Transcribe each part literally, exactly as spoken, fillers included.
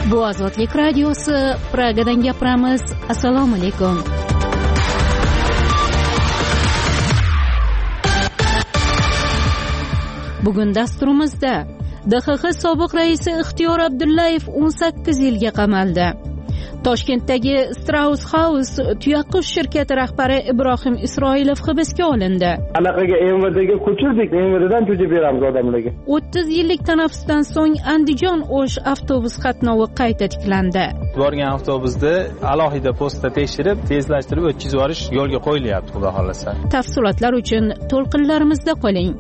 Bu Ozodlik radiosi, Pragadan gapiramiz. Assalomu alaykum. Bugun dasturimizda D X X sobiq raisi Ixtiyor Abdullayev o'n sakkiz yilga qamaldi. Toshkentdagi Strauss House tuyaqush shirkati rahbari Ibrohim Isroilov hibsga olindi. Anaqaga M V Dga ko'chirdik, M V Ddan ko'chib beramiz odamlarga. o'ttiz yillik tanaffusdan so'ng Andijon-O'sh avtobus qatnovi qayta tiklandi. Borgan avtobusda alohida postda tekshirib, tezlashtirib o'tkazib yuborish yo'lga qo'yilyapti, xudo xolasa. Tafsilotlar uchun to'lqinlarimizda qoling.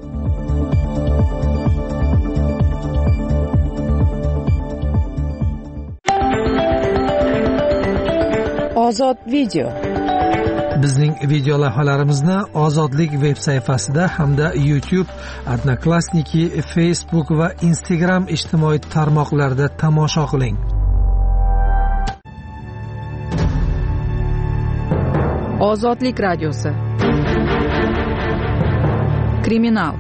Ozod video. Bizning video lavhalarimizni Ozodlik veb sayfasida hamda YouTube, Odnoklassniki, Facebook va Instagram ijtimoiy tarmoqlarida tomosha qiling. Ozodlik radiosi. Kriminal.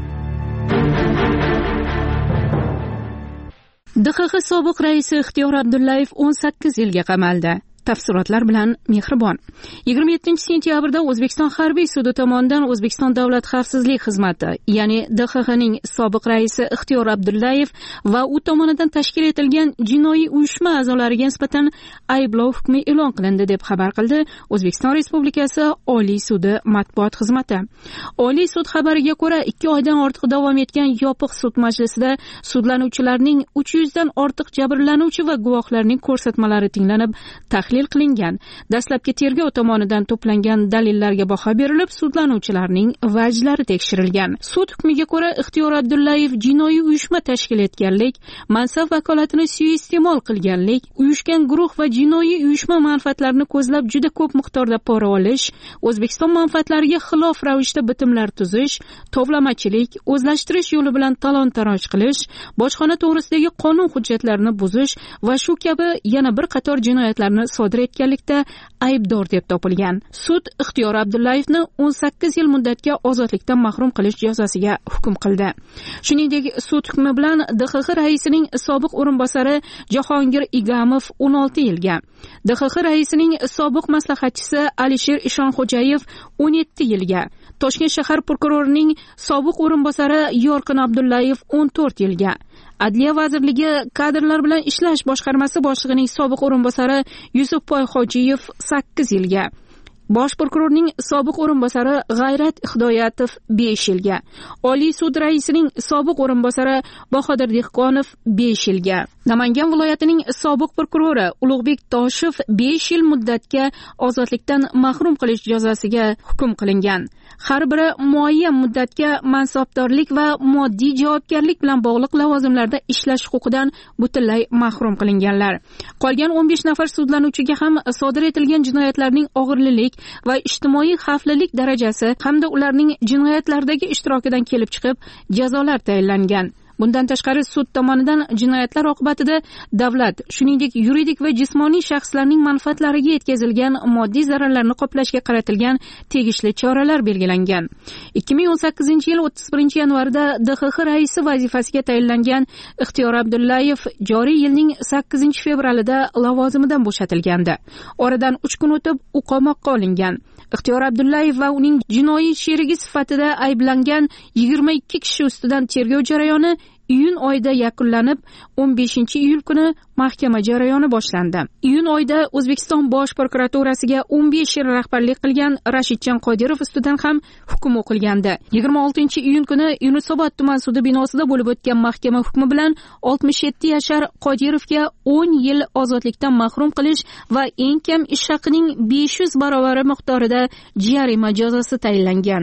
D X X sobiq raisi Ixtiyor Abdullayev o'n sakkiz yilga qamaldi. Tafsilotlar bilan Mehribon. yigirma yettinchi sentyabrda O'zbekiston harbiy sudi tomonidan O'zbekiston davlat xavfsizlik xizmati, ya'ni D X Xning sobiq raisi Ixtiyor Abdullayev va u tomonidan tashkil etilgan jinoiy uyushma a'zolariga nisbatan ayblov hukmi e'lon qilindi deb xabar qildi O'zbekiston Respublikasi Oliy sudi matbuot xizmati. Oliy sud xabariga ko'ra, ikki oydan ortiq davom etgan yopiq sud majlisida sudlanuvchilarning uch yuzdan ortiq jabrlanuvchi va guvohlarning ko'rsatmalari tinglanib, tahlil qilingan. Dastlabki tergov tomonidan to'plangan dalillarga baho berilib, sudlanuvchilarning vajlari tekshirilgan. Sud hukmiga ko'ra, Ixtiyor Abdullayev jinoiy uyushma tashkil etganlik, mansab vakolatini suiiste'mol qilganlik, uyushgan guruh va jinoiy uyushma manfaatlarini ko'zlab juda ko'p miqdorda pora olish, O'zbekiston manfaatlariga xilof ravishda bitimlar tuzish, tovlamachilik, o'zlashtirish yo'li bilan talon-taroj qilish, bojxona to'g'risidagi qonun hujjatlarini buzish va shu kabi yana bir qator jinoyatlarni sodir etganlikda aybdor deb topilgan. Sud Ixtiyor Abdullayevni o'n sakkiz yil muddatga ozodlikdan mahrum qilish jazosiga hukm qildi. Shuningdek, sud hukmi bilan D X X raisining sobiq o'rinbosari Jahongir Igamov o'n olti yilga, D X X raisining sobiq maslahatchisi Alisher Ishonxo'jayev o'n yetti yilga, Toshkent shahar prokurorining sobiq o'rinbosari Yorqin Abdullayev o'n to'rt yilga, Adliya vazirligi kadrlar bilan ishlash boshqarmasi boshlig'ining sobiq o'rinbosari Yusufboy Hojiyev sakkiz yilga, Bosh prokurorning sobiq o'rinbosari G'ayrat Hidoyatov besh yilga, Oliy sud raisining sobiq o'rinbosari Bahodir Dehqonov besh yilga, Namangan viloyatining sobiq prokurori Ulug'bek Toshev besh yil muddatga ozodlikdan mahrum qilish jazosiga hukm qilingan. Har biri muayyan muddatga mansabdorlik va moddiy javobgarlik bilan bog'liq lavozimlarda ishlash huquqidan butunlay mahrum qilinganlar. Qolgan o'n besh nafar sudlanuvchiga ham sodir etilgan jinoyatlarning og'irlik va ijtimoiy xavflilik darajasi hamda ularning jinoyatlardagi ishtirokidan kelib chiqib jazolar tayinlangan. Bundan tashqari, sud tomonidan jinoyatlar oqibatida davlat, shuningdek yuridik va jismoniy shaxslarning manfaatlariga yetkazilgan moddiy zararlarni qoplashga qaratilgan tegishli choralar belgilangan. ikki ming o'n sakkizinchi yil o'ttiz birinchi yanvarda D X X raisi vazifasiga tayinlangan Ixtiyor Abdullayev joriy yilning sakkizinchi fevralida lavozimidan bo'shatilgandi. Oradan uch kun o'tib u qamoqqa olingan. Ixtiyor Abdullayev va uning jinoiy sherigi sifatida ayblangan yigirma ikki kishi ustidan tergov jarayoni iyun oyida yakunlanib, o'n beshinchi iyul kuni mahkama jarayoni boshlandi. Iyun oyida O'zbekiston Bosh prokuraturasiga o'n besh yil rahbarlik qilgan Rashidjon Qodirov ustidan ham hukm o'qilgandi. yigirma oltinchi iyun kuni Yunusobod tuman sudi binosida bo'lib o'tgan mahkama hukmi bilan oltmish yetti yashar Qodirovga o'n yil ozodlikdan mahrum qilish va eng kam ish haqining besh yuz barovari miqdorida jarima jazosi tayinlangan.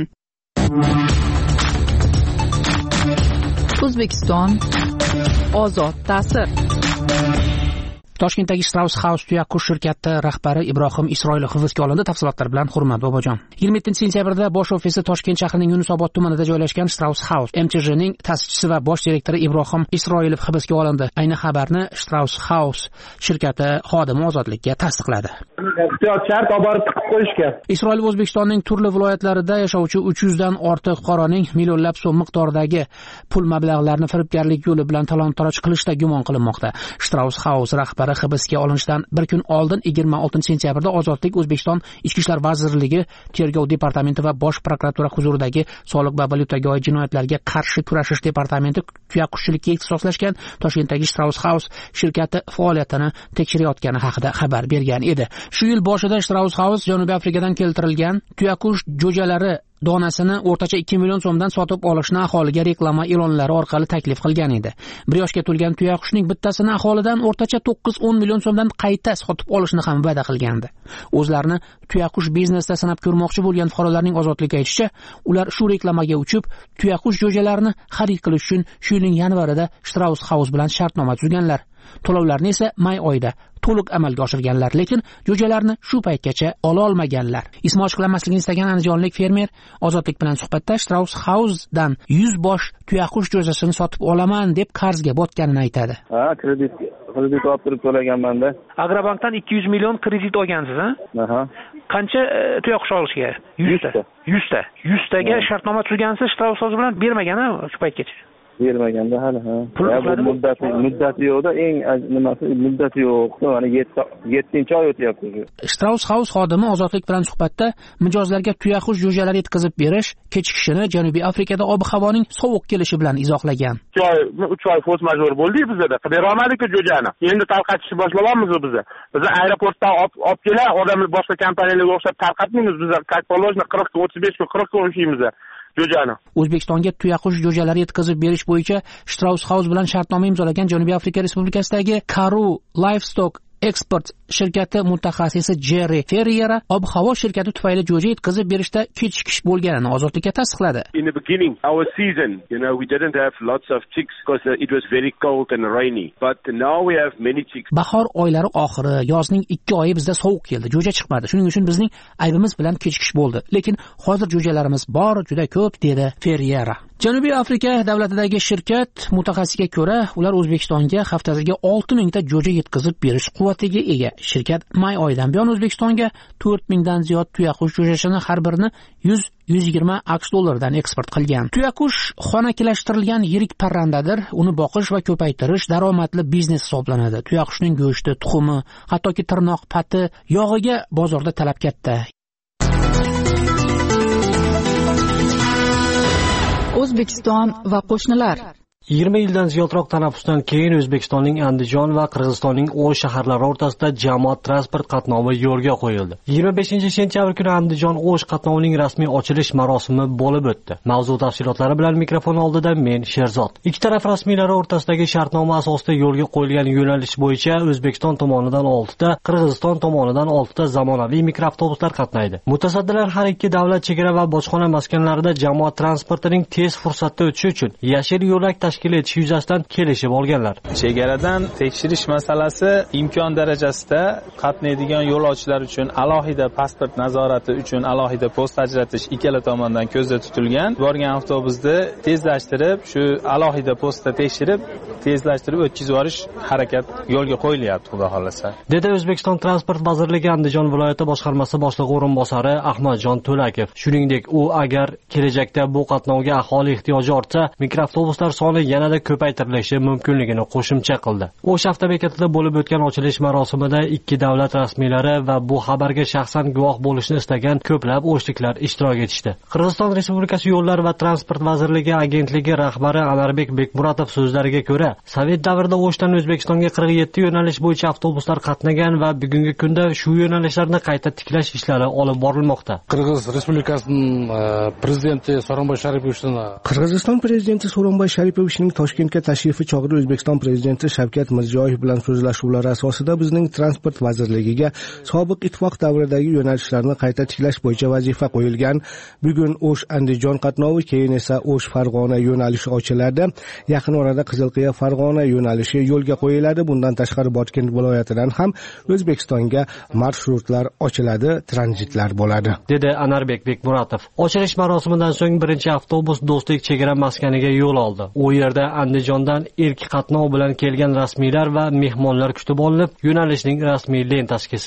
O'zbekiston ozod ta'sir. Toshkentdagi Strauss House tuyaqush shirkati rahbari Ibrohim Isroilov hibsga olindi. Tafsilotlar bilan Hurmat Bobojon. yigirma yettinchi sentyabrda bosh ofisi Toshkent shahrining Yunusobod tumanida joylashgan Strauss House M T J'ning ta'sischisi va bosh direktori Ibrohim Isroilov hibsga olindi. Ayni xabarni Strauss House shirkati xodimi ozodlikka tasdiqladi. Ehtiyot shart olib borib tiqib qo'yishgan. Isroil O'zbekistonning turli viloyatlarida yashovchi uch yuzdan ortiq fuqaroning millionlab so'm miqdoridagi pul mablag'larini firibgarlik yo'li bilan talon-taroj qilishda gumon qilinmoqda. Strauss House rahbari rahbari hibsga olinishidan bir kun oldin yigirma oltinchi sentyabrda Ozodlik O'zbekiston Ichki ishlar vazirligi Tergov departamenti va Bosh prokuratura huzuridagi soliq va valyutaga oid jinoyatlarga qarshi kurashish departamenti tuyaqushchilikka ixtisoslashgan Toshkentdagi Strauss House shirkati faoliyatini tekshirayotgani haqida xabar bergan edi. Shu yil boshida Strauss House Janubiy Afrikadan keltirilgan tuyaqush jo'jalari donasini o'rtacha ikki million so'mdan sotib olishni aholiga reklama e'lonlari orqali taklif qilgan edi. Bir yoshga to'lgan tuyaqushning bittasini aholidan o'rtacha to'qqiz o'n million so'mdan qayta sotib olishni ham va'da qilgandi. O'zlarini tuyaqush biznesda sinab ko'rmoqchi bo'lgan fuqarolarning Ozodlikka aytishicha, ular shu reklamaga uchib, tuyaqush jo'jalarini xarid qilish uchun shu yilning yanvarida Strauss House bilan shartnoma tuzganlar. To'lovlarni esa may oyida to'liq amalga oshirganlar, lekin jo'jalarni shu paytgacha ola olmaganlar. Ismi ochiqlanmasligini istagan andijonlik fermer Ozodlik bilan suhbatda Strauss House dan yuz bosh tuyaqush jo'jasini sotib olaman deb qarzga botganini aytadi. Ha, kredit kredit olib turib to'laganman-da. Agrobankdan ikki yuz million kredit olgansiz, ha? Aha. Qancha tuyaqush olishga? yuz ta. yuz ta. yuz taga shartnoma tuzgansiz Strauss House bilan bermagan shu paytgacha. Bermaganda hali ha. Bu muddati muddati yo'qda, eng nimasi muddati yo'q. Mana yettinchi oy o'tyapti. Strauss House xodimi Ozodlik bilan suhbatda mijozlarga tuyaqush jo'jalari yetkazib berish kechikishini Janubiy Afrikada ob-havoning sovuq kelishi bilan izohlagan. uch oy force major bo'ldik bizda. Qidira olmadik-ku jo'jani. Endi tarqatishni boshlayapmiz biz. Biz aeroportdan olib kelar, odamlar boshqa kompaniyalarga o'xshab tarqatmaymiz. Biz как положено qirq o'ttiz besh qirq kun ishlaymiz. Jo'jani. O'zbekistonga tuyaqush jo'jalari yetkazib berish bo'yicha Strauss House bilan shartnoma imzolagan Janubiy Afrika Respublikasidagi Karoo Livestock Export shirkati mutaxassisi Jerry Ferriera ob-havo shirkati tufayli jo'ja yetkazib berishda kechikish bo'lganini Ozodlikka tasdiqladi. In the beginning, our season, you know, we didn't have lots of chicks because it was very cold and rainy. But now we have many chicks. Bahor oylari oxiri, yozning ikki oyi bizda sovuq keldi, jo'ja chiqmadi. Shuning uchun bizning aybimiz bilan kechikish bo'ldi. Lekin hozir jo'jalarimiz bor, juda ko'p, dedi Ferriera. Janubiy Afrika davlatidagi shirkat mutaxassisiga ko'ra, ular O'zbekistonga haftasiga olti mingta jo'ja yetkazib berish quvvatiga ega. Shirkat may oyidan buyon O'zbekistonga to'rt mingdan ziyod tuyaqush jo'jasini har birini yuz yuz yigirma aqsh dollaridan eksport qilgan. Tuyaqush xonakilashtirilgan yirik parrandadir. Uni boqish va ko'paytirish daromadli biznes hisoblanadi. Tuyaqushning go'shti, tuxumi, hattoki tirnoq pati, yog'iga bozorda talab katta. O'zbekiston va qo'shnilar. yigirma yildan ziyodroq tanaffusdan keyin O'zbekistonning Andijon va Qirg'izistonning O'sh shaharlari o'rtasida jamoat transport qatnovi yo'lga qo'yildi. yigirma beshinchi sentyabr kuni Andijon O'sh qatnovining rasmiy ochilish marosimi bo'lib o'tdi. Mavzu tafsilotlari bilan mikrofon oldida men Sherzod. Ikki taraf rasmiylari o'rtasidagi shartnoma asosida yo'lga qo'yilgan yo'nalish bo'yicha O'zbekiston tomonidan olti ta, Qirg'iziston tomonidan olti ta zamonaviy mikroavtobuslar qatnaydi. Mutasaddilar har ikki davlat chegara va bojxona maskanlarida jamoat transportining tez fursatda o'tishi uchun yashil yo'lak tashkil etish yuzasidan kelishib olganlar. Chegaradan tekshirish masalasi imkon darajasida qatnaydigan yo'lovchilar uchun alohida pasport nazorati uchun alohida post ajratish ikkala tomondan ko'zda tutilgan. Borgan avtobusni tezlashtirib, shu alohida postda tekshirib, tezlashtirib o'tkazib yuborish harakat yo'lga qo'yilyapti, xudo xolasa. Dedi O'zbekiston Transport vazirligi Andijon viloyati boshqarmasi boshlig'i o'rinbosari Ahmadjon To'lakov. Shuningdek, u agar kelajakda bu qatnovga aholi ehtiyoji ortsa, mikroavtobuslar soni yanada ko'paytirilishi mumkinligini qo'shimcha qildi. O'sh avtobekatida bo'lib o'tgan ochilish marosimida ikki davlat rasmiylari va bu xabarga shaxsan guvoh bo'lishni istagan ko'plab o'shliklar ishtirok etishdi. Qirg'iziston Respublikasi Yo'llar va transport vazirligi agentligi rahbari Anarbek Bekmuratov so'zlariga ko'ra, Sovet davrida O'shdan O'zbekistonga qirq yetti yo'nalish bo'yicha avtobuslar qatnagan va bugungi kunda shu yo'nalishlarni qayta tiklash ishlari olib borilmoqda. Qirg'iz Respublikasining prezidenti So'ronboy Sharipovning Qirg'iziston prezidenti So'ronboy Sharipovning Toshkentga tashrifi chog'ida O'zbekiston prezidenti Shavkat Mirziyoyev bilan so'zlashuvlar asosida bizning transport vazirligiga sobiq ittifoq davridagi yo'nalishlarni qayta tiklash bo'yicha vazifa qo'yilgan. Bugun O'sh Andijon qatnovi, keyin esa O'sh Farg'ona yo'nalishi ochiladi. Yaqin orada Qizilqiya Farg'ona yo'nalishi yo'lga qo'yiladi. Bundan tashqari Botken viloyatidan ham O'zbekistonga marshrutlar ochiladi, tranzitlar bo'ladi, dedi Anarbek Bekmuratov. Ochilish marosimidan so'ng birinchi avtobus Do'stlik chegara maskaniga yo'l oldi. U yerda Andijondan ilk qatnov bilan kelgan rasmiylar va mehmonlar kutib olinib, yo'nalishning rasmiy lentasi kesildi.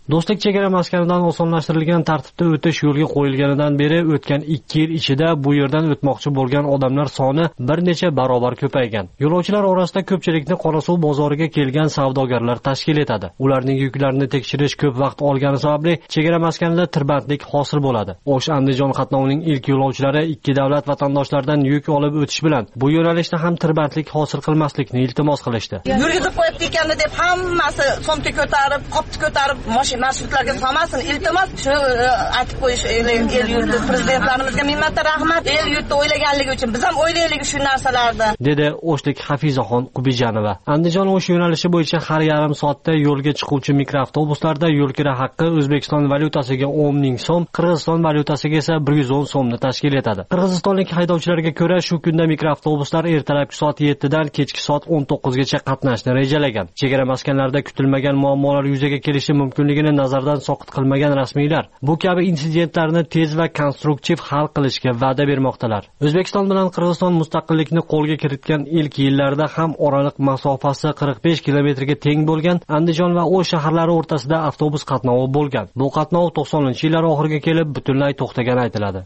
Do'stlik chegara maskanidan osonlashtirilgan tartibda o'tish yo'lga qo'yilganidan beri o'tgan ikki yil ichida bu yerdan o'tmoqchi bo'lgan odamlar soni bir necha barobar ko'paygan. Yo'lovchilar orasida ko'pchilikni Qorasuv bozoriga kelgan savdogarlar tashkil etadi. Ularning yuklarini tekshirish ko'p vaqt olgani sababli chegara maskanida tirbandlik hosil bo'ladi. O'sh-Andijon qatnovining ilk yo'lovchilari ikki davlat vatandoshlaridan yuk olib o'tish bilan bu yo'nalishda ham tirbandlik hosil qilmaslikni iltimos qilishdi. Yurgizib qo'yibdi ekan deb hammasi somka ko'tarib, qopni ko'tarib, mashina marshrutlarga solmasin. Iltimos shu aytib qo'yish el yurti prezidentlarimizga minnatdor rahmat. El yurtni o'ylaganligi uchun biz ham o'ylaylik shu narsalarni, dedi O'shlik Hafizaxon Qubijanova. Andijon O'sh yo'nalishi bo'yicha har yarim soatda yo'lga chiquvchi mikroavtobuslarda yo'l kira haqqi O'zbekiston valyutasiga o'n ming so'm, Qirg'iziston valyutasiga esa bir yuz o'n so'mni tashkil etadi. Qirg'izistonlik haydovchilarga ko'ra shu kunda mikroavtobuslar ertalabki soat yettidan kechki soat o'n to'qqizgacha qatnashni rejalagan. Chegara maskanlarida kutilmagan muammolar yuzaga kelishi mumkinligini nazardan soqit qilmagan rasmiylar bu kabi insidentlarni tez va konstruktiv hal qilishga va'da bermoqdalar. O'zbekiston bilan Qirg'iziston mustaqillikni qo'lga kiritgan ilk yillarda ham oraliq masofasi qirq besh kilometrga teng bo'lgan Andijon va O'sh shaharlari o'rtasida avtobus qatnovi bo'lgan. Bu qatnov to'qsoninchi yillar oxiriga kelib butunlay to'xtagani aytiladi.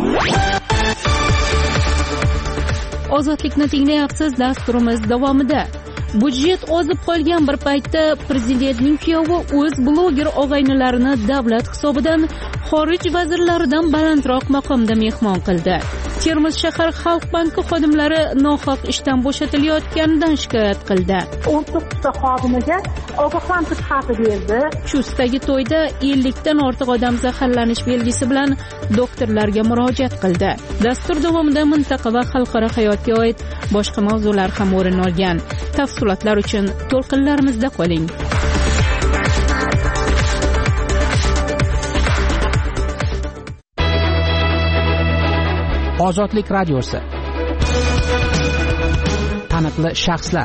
Ozodlikni tinglayapsiz, dasturimiz davomida. Budjet ozib qolgan bir paytda prezidentning kuyovi o'z bloger og'aynilarini davlat hisobidan xorij vazirlaridan balandroq maqomda mehmon qildi. Termiz shahar Xalq banki xodimlari nohaq ishdan bo'shatilayotganidan shikoyat qildi. o'n to'qqizta xodimiga ogohlantirish xati berdi. Chustagi to'yda ellikdan ortiq odam zaharlanish belgisi bilan doktorlarga murojaat qildi. Dastur davomida mintaqa va xalqaro hayotga oid boshqa mavzular ham o'rin olgan. Tafsilotlar uchun to'lqinlarimizda qoling. Ozodlik radiosi. Taniqli shaxslar.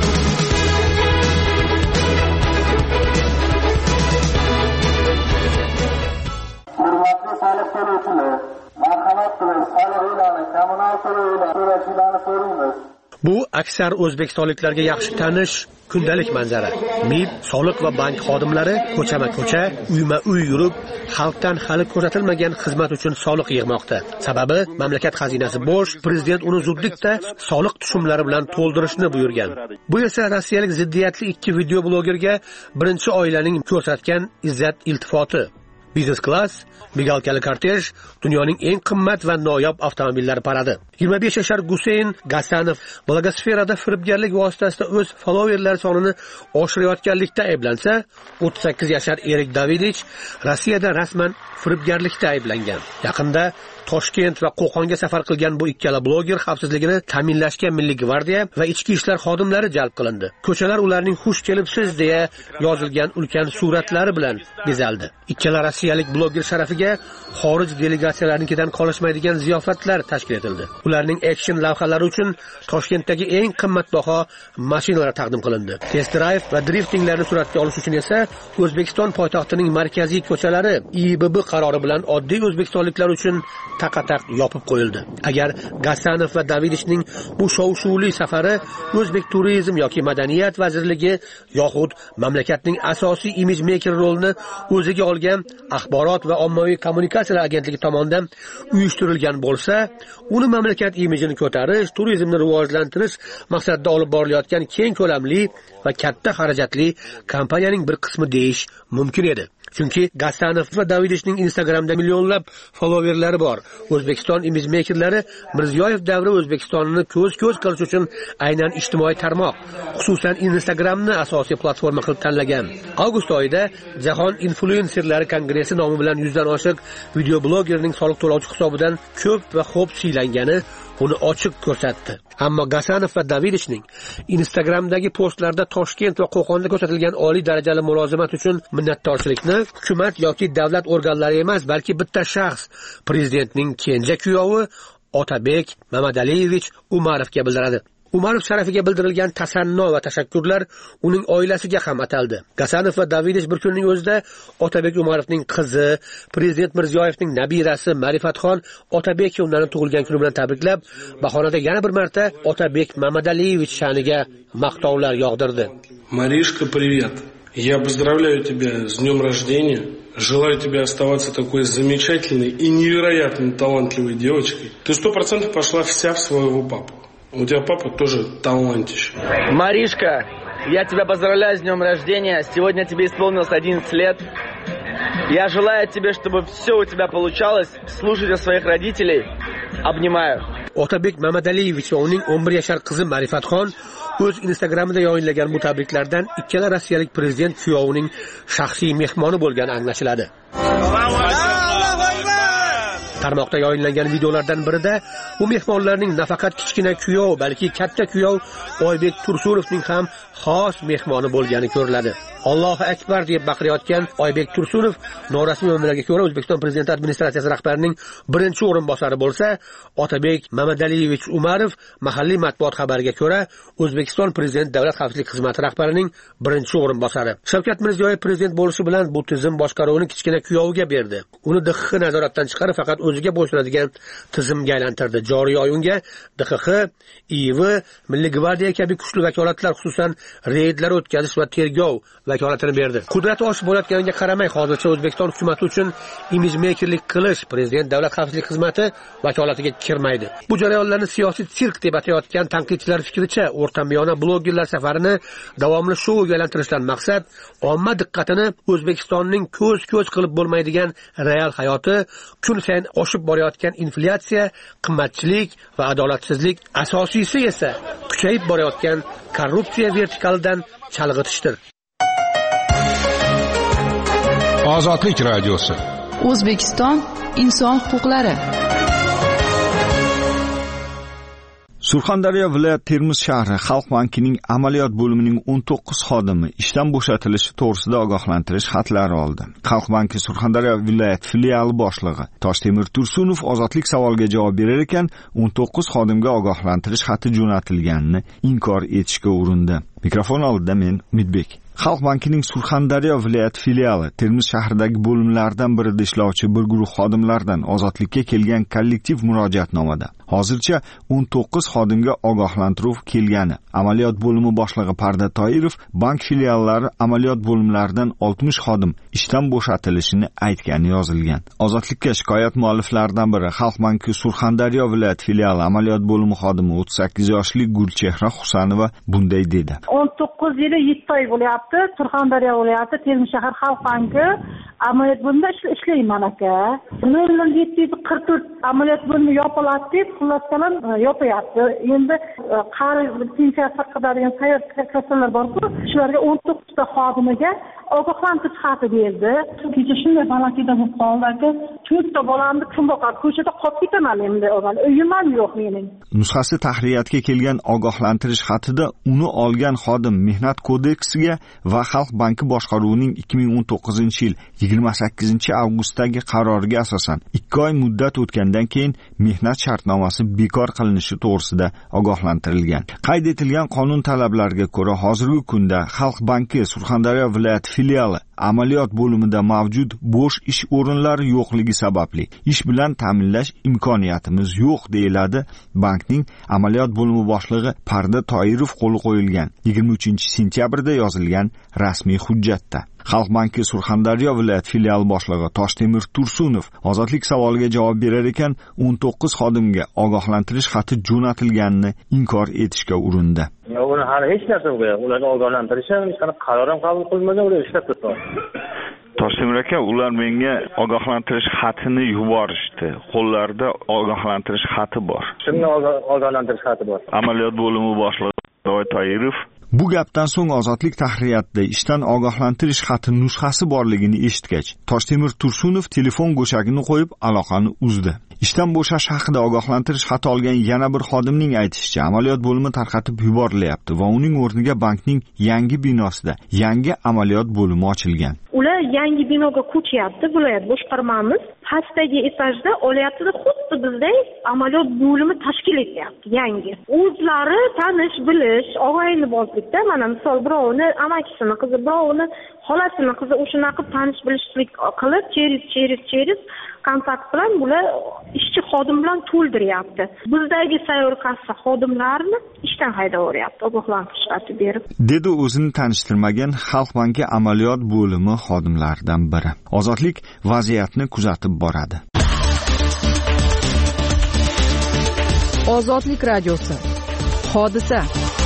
Hurmatli soliq to'lovchilar, marhamat qilib soliqlarni, kommunal to'lovlarni to'lashlarni so'raymiz. Bu aksar o'zbekistonliklarga yaxshi tanish kundalik manzara. Mib, soliq va bank xodimlari ko'chama-ko'cha, uyma-uy yurib, xalqdan hali ko'rsatilmagan xizmat uchun soliq yig'moqda. Sababi mamlakat xazinasi bo'sh, prezident uni zudlikda soliq tushumlari bilan to'ldirishni buyurgan. Bu esa rossiyalik ziddiyatli ikki video blogerga birinchi oilaning ko'rsatgan izzat iltifoti. Business class, migalkali kortej, dunyoning eng qimmat va noyob avtomobillari paradi. yigirma besh yashar Guseyn Gasanov blogosferada firibgarlik vositasida o'z followerlar sonini oshirayotganlikda ayblansa, o'ttiz sakkiz yashar Erik Davidich Rossiyada rasman firibgarlikda ayblangan. Yaqinda Toshkent va Qo'qonga safar qilgan bu ikkala bloger xavfsizligini ta'minlashga Milliy gvardiya va ichki ishlar xodimlari jalb qilindi. Ko'chalar ularning xush kelibsiz deya yozilgan ulkan suratlari bilan bezaldi. Ikkala rossiyalik bloger sharafiga xorij delegatsiyalarininkidan qolishmaydigan ziyofatlar tashkil etildi. Ularning action lavhalari uchun Toshkentdagi eng qimmatbaho mashinalar taqdim qilindi. Test drive va driftinglarni suratga olish uchun esa O'zbekiston poytaxtining markaziy ko'chalari I B B qarori bilan oddiy o'zbekistonliklar uchun taqataq yopib qo'yildi. Agar Gasanov va Davidichning bu shov-shuvli safari O'zbek turizm yoki madaniyat vazirligi yoxud mamlakatning asosiy imij maker rolini o'ziga olgan axborot va ommaviy kommunikatsiyalar agentligi tomonidan uyushtirilgan bo'lsa, uni mamlakat imijini ko'tarish, turizmni rivojlantirish maqsadida olib borilayotgan keng ko'lamli va katta xarajatli kampaniyaning bir qismi deyish mumkin edi. Chunki Gasanov va Davidichning Instagramda millionlab followerlari bor. O'zbekiston imij makerlari Mirziyoyev davri O'zbekistonni ko'z-ko'z qilish uchun aynan ijtimoiy tarmoq, xususan Instagramni asosiy platforma qilib tanlagan. Avgust oyida Jahon influenserlari kongressi nomi bilan yuzdan oshiq video blogerning soliq to'lovchi hisobidan ko'p va xo'p siylangani uni ochiq ko'rsatdi. Ammo Gasanov va Davidichning Instagramdagi postlarda Toshkent va Qo'qonda ko'rsatilgan oliy darajali mulozimat uchun minnatdorchilikni hukumat yoki davlat organlari emas, balki bitta shaxs, prezidentning kenja kuyovi Otabek Mamadaliyevich Umarovga bildiradi. Umarov sharafiga bildirilgan tasanno va tashakkurlar uning oilasiga ham ataldi. Gasanov va Davidich bir kunning o'zida Otabek Umarovning qizi, prezident Mirziyoyevning nabirasi Ma'rifatxon Otabekovlarni tug'ilgan kuni bilan tabriklab, bahorada yana bir marta Otabek Mamadaliyevich sha'niga maqtovlar yog'dirdi. Marishka, привет. Я поздравляю тебя с днем рождения. Желаю тебе оставаться такой замечательной и невероятно талантливой девочкой. Ты сто процентов пошла вся в своего папу. У тебя папа тоже талантище. Маришка, я тебя поздравляю с днем рождения. Сегодня тебе исполнилось одиннадцать лет. Я желаю тебе, чтобы все у тебя получалось. Слушайте своих родителей. Обнимаю. Otabek Mamadaliyevich va uning o'n bir yashar qizi Ma'rifatxon o'z Instagramida yoyinlagan bu tabriklardan ikkala rossiyalik prezident kuyovining shaxsiy mehmoni bo'lgani anglashiladi. Tarmoqda yoyinlangan videolardan birida bu mehmonlarning nafaqat kichkina kuyov, balki katta kuyov Oybek Tursunovning ham xos mehmoni bo'lgani ko'riladi. Allohu akbar deb baqirayotgan Oybek Tursunov norasmiy manbalarga ko'ra O'zbekiston prezidenti administratsiyasi rahbarining birinchi o'rinbosari bo'lsa, Otabek Mamadaliyevich Umarov mahalliy matbuot xabariga ko'ra O'zbekiston prezident davlat xavfsizlik xizmati rahbarining birinchi o'rinbosari. Shavkat Mirziyoyev prezident bo'lishi bilan bu tizim boshqaruvini kichkina kuyoviga berdi. Uni D X X nazoratdan chiqarib faqat o'ziga bo'ysunadigan tizimga aylantirdi. Joriy oy unga D X X, I V, Milliy gvardiya kabi kuchli vakolatlar, xususan reydlar o'tkazish va tergov vakolatini berdi. Qudrati oshib bo'layotganiga qaramay, hozircha O'zbekiston hukumati uchun imij mekerlik qilish prezident davlat xavfsizlik xizmati vakolatiga kirmaydi. Bu jarayonlarni siyosiy sirk deb atayotgan tanqidchilar fikricha, o'rtamiyona blogerlar safarini davomli shouga aylantirishdan maqsad omma diqqatini O'zbekistonning ko'z-ko'z qilib bo'lmaydigan real hayoti, kun sayin oshib borayotgan inflyatsiya, qimmatchilik va adolatsizlik, asosiysi esa kuchayib borayotgan korrupsiya vertikalidan chalg'itishdir. Ozodlik radiosi. O'zbekiston inson huquqlari. Surxondaryo viloyat Termiz shahri Xalq bankining amaliyot bo'limining o'n to'qqiz xodimi ishdan bo'shatilishi to'g'risida ogohlantirish xatlari oldi. Xalq banki Surxondaryo viloyat filiali boshlig'i Toshtemir Tursunov ozodlik savoliga javob berar ekan, o'n to'qqiz xodimga ogohlantirish xati jo'natilganini inkor etishga urindi. Mikrofon oldida men Umidbek. Xalq bankining Surxondaryo viloyat filiali Termiz shahridagi bo'limlardan birida ishlovchi bir guruh xodimlardan ozodlikka kelgan kollektiv murojaatnomada hozircha o'n to'qqiz xodimga ogohlantiruv kelgani, amaliyot bo'limi boshlig'i Parda Toirov bank filiallari amaliyot bo'limlaridan oltmish xodim ishdan bo'shatilishini aytgani yozilgan. Ozodlikka shikoyat mualliflaridan biri Xalq banki Surxondaryo viloyat filiali amaliyot bo'limi xodimi o'ttiz sakkiz yoshli Gulchehra Husanova bunday dedi. o'n to'qqiz yil yetti oy bo'lyapti. Surxondaryo viloyati Termiz shahar Xalq banki amaliyot bo'limida ishlayman aka. nol nol yetti yuz qirq to'rt amaliyot bo'limi yopiladi deb xullas kalam yopyapti. Endi qarz pensiya qiladigan sayyor kassalar bor-ku, shularga o'n to'qqizta xodimiga ogohlantirish xati berdi. Kecha shunday balakida bo'lib qoldi aka. to'rtta bolamni kim boqadi? Ko'chada qolib ketaman endi. Uyim ham yo'q mening. Nusxasi tahririyatga kelgan ogohlantirish xatida uni olgan xodim mehnat kodeksiga va Xalq banki boshqaruvining ikki ming o'n to'qqizinchi yil yigirma sakkizinchi avgustdagi qaroriga asosan ikki oy muddat o'tgandan keyin mehnat shartnomasi bekor qilinishi to'g'risida ogohlantirilgan. Qayd etilgan qonun talablariga ko'ra hozirgi kunda Xalq banki Surxondaryo viloyat filiali amaliyot bo'limida mavjud bo'sh ish o'rinlari yo'qligi sababli ish bilan ta'minlash imkoniyatimiz yo'q deyiladi bankning amaliyot bo'limi boshlig'i Parda Toirov qo'li qo'yilgan yigirma uchinchi sentyabrda yozilgan rasmiy hujjatda. Xalq banki Surxondaryo viloyat filiali boshlig'i Toshtemir Tursunov ozodlik savoliga javob berar ekan, o'n to'qqiz xodimga ogohlantirish xati jo'natilganini inkor etishga urindi. Yo'q, uni hali hech narsa yo'q. Ularni ogohlantirish ham hech qanaqa qaror ham qabul qilmagan, ular ishlab turibdi. Toshtemir aka, ular menga ogohlantirish xatini yuborishdi. Qo'llarida ogohlantirish xati bor. Shunday ogohlantirish xati bor. Amaliyot bo'limi boshlig'i Toirov bu gapdan so'ng ozodlik tahririyatida ishdan ogohlantirish xati nusxasi borligini eshitgach, Toshtemir Tursunov telefon go'shagini qo'yib aloqani uzdi. Ishdan bo'shash haqida ogohlantirish xati olgan yana bir xodimning aytishicha, amaliyot bo'limi tarqatib yuborilyapti va uning o'rniga bankning yangi binosida yangi amaliyot bo'limi ochilgan. Ular yangi binoga ko'chyapti, viloyat boshqarmamiz. pastdagi etajda olyaptida xuddi bizday amaliyot bo'limi tashkil etyapti yangi. O'zlari tanish bilish, og'ayni bozlikda mana misol birovini amakisini qizi, birovini xolasini qizi o'shanaqa tanish bilishlik qilib, cheris cheris cheris kontakt bilan bular ishchi xodim bilan to'ldiryapti. Bizdagi sayyor kassa xodimlarini ishdan haydab yuboryapti, ogohlantirish xati berib. Dedi o'zini tanishtirmagan Xalq banki amaliyot bo'limi xodimlaridan biri. Ozodlik vaziyatni kuzatib boradi. Ozodlik radiosi. Hodisa.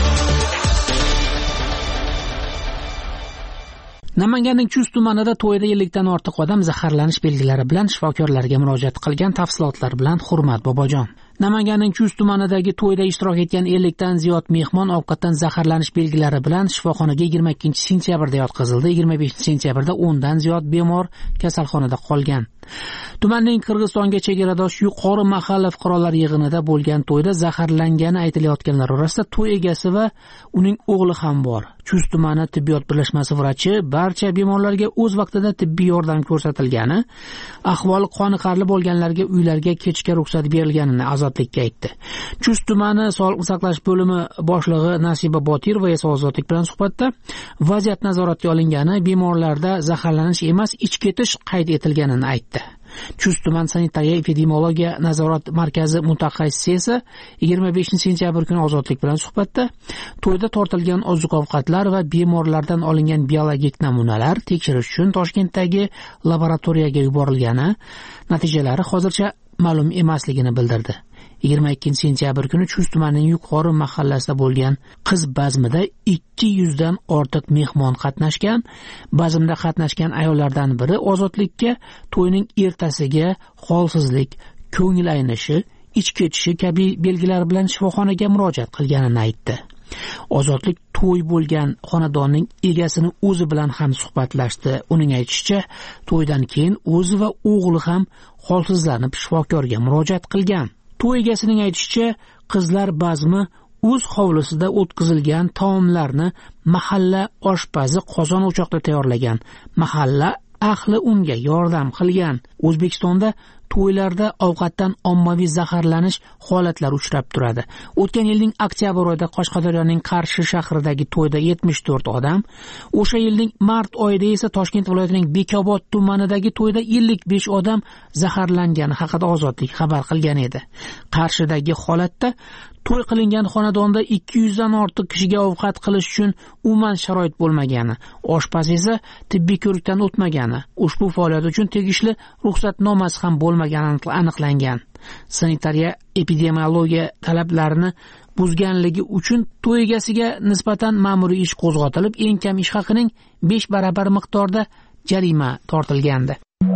Namanganning Chust tumanida to'yda ellikdan ortiq odam zaharlanish belgilari bilan shifokorlarga murojaat qilgan. Tafsilotlar bilan Hurmat Bobojon. Namanganning Chust tumanidagi to'yda ishtirok etgan ellikdan ziyod mehmon ovqatdan zaharlanish belgilari bilan shifoxonaga yigirma ikkinchi sentyabrda yotqizildi. yigirma beshinchi sentyabrda o'ndan ziyod bemor kasalxonada qolgan. Tumanning Qirg'izistonga chegaradosh yuqori mahalla fuqarolar yig'inida bo'lgan to'yda zaharlangani aytilayotganlar orasida to'y egasi va uning o'g'li ham bor. Chust tumani tibbiyot birlashmasi vrachi barcha bemorlarga o'z vaqtida tibbiy yordam ko'rsatilgani, ahvoli qoniqarli bo'lganlarga uylarga ketishga ruxsat berilganini Ozodlikka aytdi. Chust tumani sog'liqni saqlash bo'limi boshlig'i Nasiba Botirova esa Ozodlik bilan suhbatda vaziyat nazoratga olingani, bemorlarda zaharlanish emas, ich ketish qayd etilganini aytdi. Chust tuman sanitariya epidemiologiya nazorat markazi mutaxassisi esa yigirma beshinchi sentyabr kuni Ozodlik bilan suhbatda to'yda tortilgan oziq-ovqatlar va bemorlardan olingan biologik namunalar tekshirish uchun Toshkentdagi laboratoriyaga yuborilgani, natijalari hozircha ma'lum emasligini bildirdi. yigirma ikkinchi sentyabr kuni Chust tumanining yuqori mahallasida bo'lgan qiz bazmida ikki yuzdan ortiq mehmon qatnashgan. Bazmda qatnashgan ayollardan biri Ozodlikka to'yning ertasiga holsizlik, ko'ngil aynishi, ich ketishi kabi belgilar bilan shifoxonaga murojaat qilganini aytdi. Ozodlik to'y bo'lgan xonadonning egasini o'zi bilan ham suhbatlashdi. Uning aytishicha, to'ydan keyin o'zi va o'g'li ham holsizlanib shifokorga murojaat qilgan. To'y egasining aytishicha, qizlar bazmi o'z hovlisida o'tkazilgan taomlarni mahalla oshpazi qozon o'choqda tayyorlagan. Mahalla ahli unga yordam qilgan. O'zbekistonda to'ylarda ovqatdan ommaviy zaharlanish holatlari uchrab turadi. O'tgan yilning oktyabr oyida Qashqadaryoning Qarshi shahridagi to'yda yetmish to'rt odam, o'sha yilning mart oyida esa Toshkent viloyatining Bekobod tumanidagi to'yda ellik besh odam zaharlangani haqida Ozodlik xabar qilgan edi. Qarshidagi holatda to'y qilingan xonadonda ikki yuzdan ortiq kishiga ovqat qilish uchun umuman sharoit bo'lmagani, oshpaz esa tibbiy ko'rikdan o'tmagani, ushbu faoliyat uchun tegishli ruxsatnomasi ham bo'lmagani aniqlangan. Sanitariya epidemiologiya talablarini buzganligi uchun to'y egasiga nisbatan ma'muriy ish qo'zg'atilib, eng kam ish haqining besh barobar miqdorda jarima tortilgandi.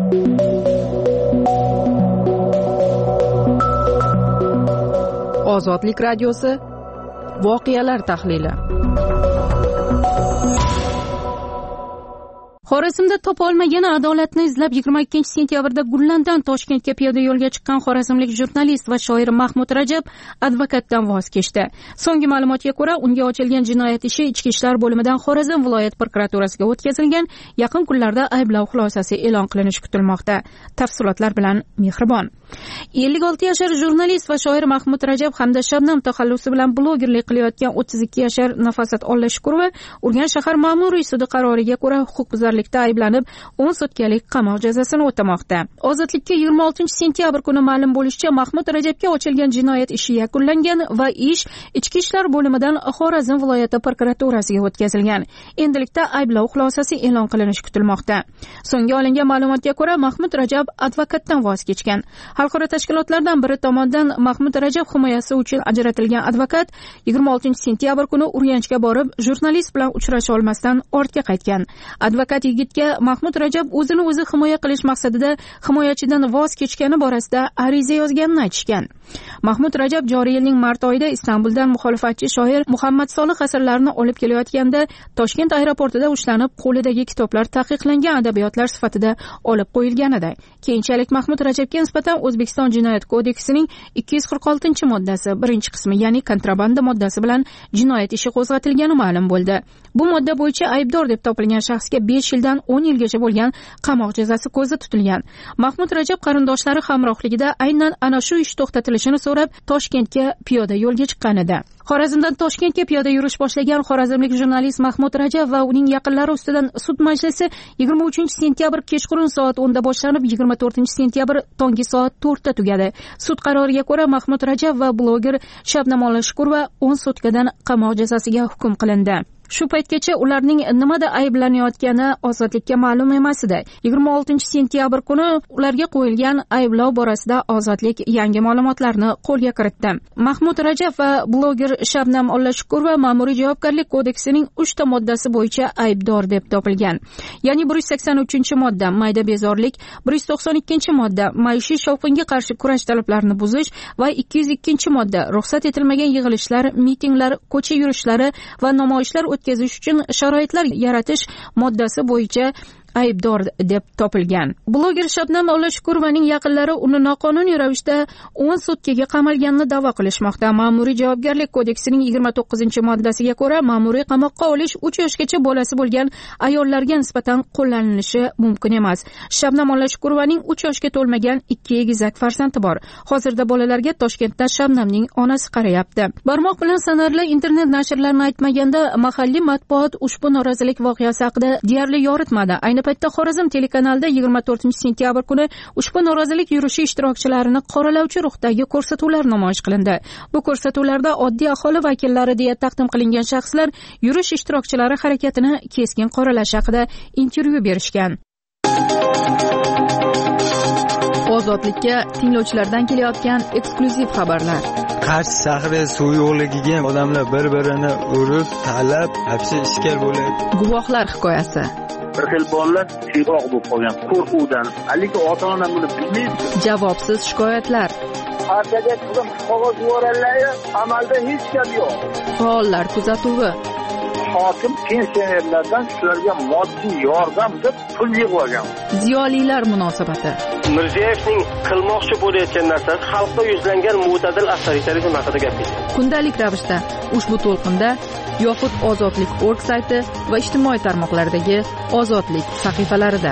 Ozodlik radiosi voqealar tahlili. Xorazmda topa olmagan adolatni izlab yigirma ikkinchi sentyabrda Gullandan Toshkentga piyoda yo'lga chiqqan xorazmlik jurnalist va shoir Mahmud Rajab advokatdan voz kechdi. So'nggi ma'lumotga ko'ra, unga ochilgan jinoyat ishi Ichki ishlar bo'limidan Xorazm viloyat prokuraturasiga o'tkazilgan. Yaqin kunlarda ayblov xulosasi e'lon qilinishi kutilmoqda. Tafsilotlar bilan Mehribon. ellik olti yashar jurnalist va shoir Mahmud Rajab hamda Shabnam taxallusi bilan blogerlik qilayotgan o'ttiz ikki yashar Nafosat Ollashukurova Urganch shahar ma'muriy sudi qaroriga ko'ra huquqbuzarlikda ayblanib o'n sutkalik qamoq jazosini o'tamoqda. Ozodlikka yigirma oltinchi sentyabr kuni ma'lum bo'lishicha, Mahmud Rajabga ochilgan jinoyat ishi yakunlangan va ish Ichki ishlar bo'limidan Xorazm viloyati prokuraturasiga o'tkazilgan. Endilikda ayblov xulosasi e'lon qilinishi kutilmoqda. So'nggi olingan ma'lumotga ko'ra, Mahmud Rajab advokatdan voz kechgan. Xalqaro tashkilotlardan biri tomonidan Mahmud Rajab himoyasi uchun ajratilgan advokat yigirma oltinchi sentyabr kuni Urganchga borib, jurnalist bilan uchrasha olmasdan ortga qaytgan. Advokat yigitga Mahmud Rajab o'zini o'zi himoya qilish maqsadida himoyachidan voz kechgani borasida ariza yozganini aytishgan. Mahmud Rajab joriy yilning mart oyida Istanbuldan muxolifatchi shoir Muhammad Solih asarlarini olib kelayotganda Toshkent aeroportida ushlanib, qo'lidagi kitoblar taqiqlangan adabiyotlar sifatida olib qo'yilgan edi. Keyinchalik Mahmud Rajabga nisbatan O'zbekiston Jinoyat kodeksining ikki yuz qirq oltinchi moddasi birinchi qismi, ya'ni kontrabanda moddasi bilan jinoyat ishi qo'zg'atilgani ma'lum bo'ldi. Bu modda bo'yicha aybdor deb topilgan shaxsga besh yildan o'n yilgacha bo'lgan qamoq jazosi ko'zda tutilgan. Mahmud Rajab qarindoshlari hamrohligida aynan ana shu ish to'xtatilishini so'rab Toshkentga piyoda yo'lga chiqqan edi. Xorazmdan Toshkentga piyoda yurish boshlagan xorazmlik jurnalist Mahmud Rajab va uning yaqinlari ustidan sud majlisi yigirma uchinchi sentyabr kechqurun soat o'nda boshlanib, yigirma to'rtinchi sentyabr tongi soat to'rtda tugadi. Sud qaroriga ko'ra Mahmud Rajab va bloger Shabnam Olashkurova o'n sutkadan qamoq jazosiga hukm qilindi. Shu paytgacha ularning nimada ayblanayotgani ozodlikka ma'lum emas edi. yigirma oltinchi sentyabr kuni ularga qo'yilgan ayblov borasida ozodlik yangi ma'lumotlarni qo'lga kiritdi. Mahmud Rajab va bloger Shabnam Olashkurova ma'muriy javobgarlik kodeksining uchta moddasi bo'yicha aybdor deb topilgan. Ya'ni bir yuz sakson uchinchi modda mayda bezorlik, bir yuz to'qson ikkinchi modda maishiy shovqinga qarshi kurash talablarini buzish va ikki yuz ikkinchi modda ruxsat etilmagan yig'ilishlar, mitinglar, ko'cha yurishlari va namoyishlar o'tkazish uchun sharoitlar yaratish moddasi bo'yicha aybdor deb topilgan. Bloger Shabnam Olashkurovaning yaqinlari uni noqonuniy ravishda o'n sutkaga qamalganini da'vo qilishmoqda. Ma'muriy javobgarlik kodeksining yigirma to'qqizinchi moddasiga ko'ra, ma'muriy qamoqqa olish uch yoshgacha bolasi bo'lgan ayollarga nisbatan qo'llanilishi mumkin emas. Shabnam Olashkurovaning uch yoshga to'lmagan ikki egizak farzandi bor. Hozirda bolalarga Toshkentda Shabnamning onasi qarayapti. Barmoq bilan sanarli internet nashrlarni aytmaganda mahalliy matbuot ushbu norozilik voqeasi haqida deyarli yoritmadi. Ayni paytda Xorazm telekanalida yigirma to'rtinchi sentyabr kuni ushbu norozilik yurishi ishtirokchilarini qoralovchi ruhdagi ko'rsatuvlar namoyish qilindi. Bu ko'rsatuvlarda oddiy aholi vakillari deya taqdim qilingan shaxslar yurish ishtirokchilari harakatini keskin qoralash haqida intervyu berishgan. Ozodlikka tinglovchilardan kelayotgan eksklyuziv xabarlar. Qarshi shahri suv yo'qligiga odamlar bir-birini urib, talab, hapsi ishkal bo'lyapti. Guvohlar hikoyasi. Bir xil bolalar siyroq bo'lib qolgan qo'rquvdan. Lekin ota-ona buni bilmaydi. Javobsiz shikoyatlar. Partiyaga qizim qog'oz yuborganlar, amalda hech gap yo'q. Faollar kuzatuvi. Hokim pensionerlardan shularga moddiy yordam deb pul yig'ib olgan. Ziyolilar munosabati. Mirziyoyevning qilmoqchi bo'layotgan narsasi xalqqa yuzlangan mo'tadil avtoritarizm haqida gapirdi. Kundalik ravishda ushbu to'lqinda yoxud ozodlik точка org sayti va ijtimoiy tarmoqlardagi ozodlik sahifalarida.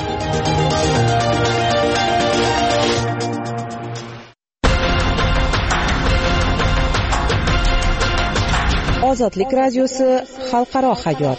Ozodlik radiosi xalqaro hayot.